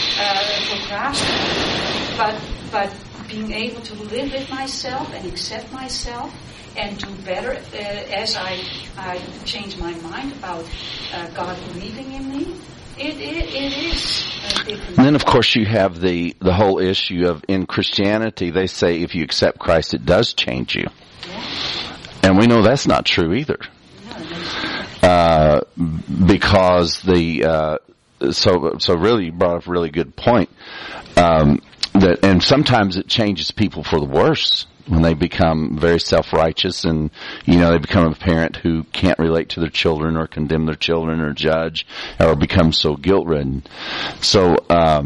procrastinating. But being able to live with myself and accept myself and do better as I change my mind about God believing in me, it is different. And then, of course, you have the whole issue of, in Christianity, they say if you accept Christ, it does change you. Yeah. And we know that's not true either. Because so really, you brought up a really good point. and sometimes it changes people for the worse when they become very self-righteous and, they become a parent who can't relate to their children or condemn their children or judge or become so guilt-ridden. So,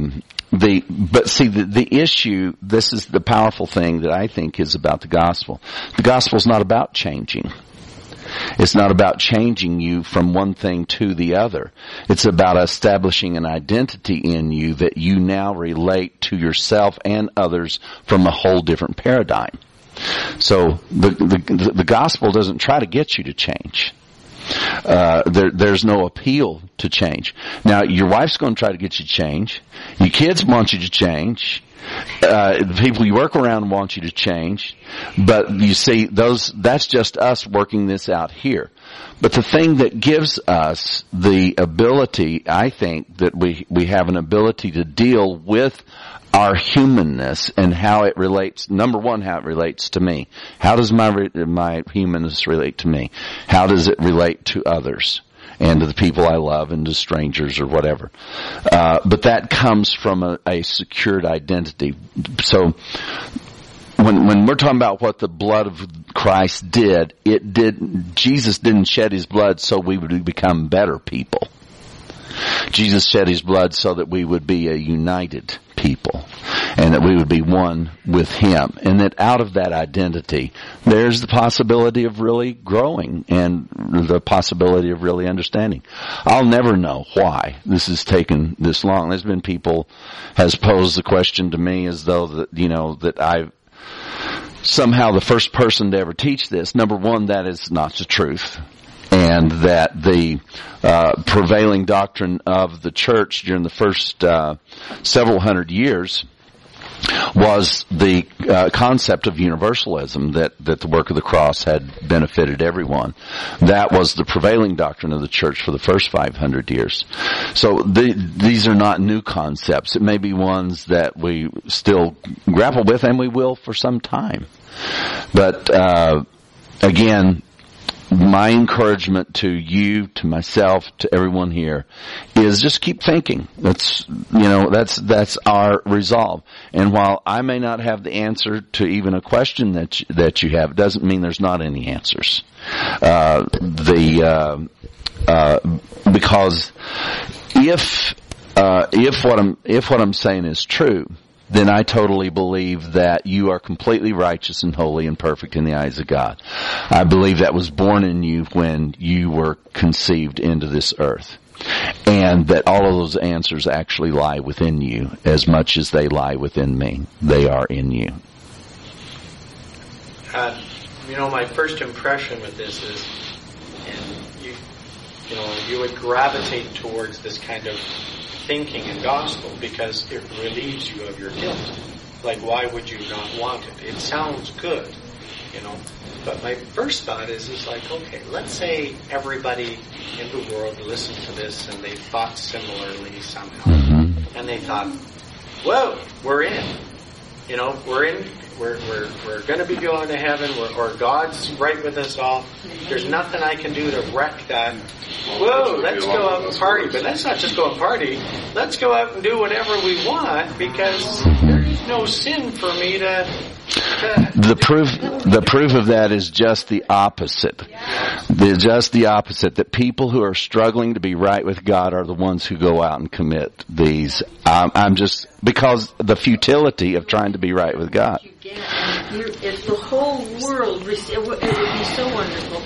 the issue, this is the powerful thing that I think is about the gospel. The gospel is not about changing. It's not about changing you from one thing to the other. It's about establishing an identity in you that you now relate to yourself and others from a whole different paradigm. So the gospel doesn't try to get you to change. There's no appeal to change. Now, your wife's going to try to get you to change. Your kids want you to change. The people you work around want you to change. But you see, that's just us working this out here. But the thing that gives us the ability, I think, that we have an ability to deal with our humanness and how it relates, number one, how it relates to me. How does my humanness relate to me? How does it relate to others and to the people I love and to strangers or whatever? But that comes from a secured identity. So when we're talking about what the blood of Christ did, Jesus didn't shed his blood so we would become better people. Jesus shed his blood so that we would be a united people and that we would be one with him, and that out of that identity there's the possibility of really growing and the possibility of really understanding. I'll never know why this has taken this long. There's been people has posed the question to me as though that I've somehow the first person to ever teach this. Number one, that is not the truth. And that the prevailing doctrine of the church during the first several hundred years was the concept of universalism, that the work of the cross had benefited everyone. That was the prevailing doctrine of the church for the first 500 years. So these are not new concepts. It may be ones that we still grapple with, and we will for some time. But again, my encouragement to you, to myself, to everyone here is just keep thinking. That's our resolve. And while I may not have the answer to even a question that you have, it doesn't mean there's not any answers. Because if what I'm saying is true, then I totally believe that you are completely righteous and holy and perfect in the eyes of God. I believe that was born in you when you were conceived into this earth. And that all of those answers actually lie within you as much as they lie within me. They are in you. My first impression with this is, you would gravitate towards this kind of thinking and gospel because it relieves you of your guilt. Like, why would you not want it? It sounds good, But my first thought is like, okay, let's say everybody in the world listened to this and they thought similarly somehow. Mm-hmm. And they thought, whoa, we're in. We're going to be going to heaven, or God's right with us all. There's nothing I can do to wreck that. Whoa, let's go out and party. But let's not just go and party. Let's go out and do whatever we want, because there is no sin for me to... The proof of that is just the opposite. Just the opposite. That people who are struggling to be right with God are the ones who go out and commit these. Because the futility of trying to be right with God. If the whole world, it would be so wonderful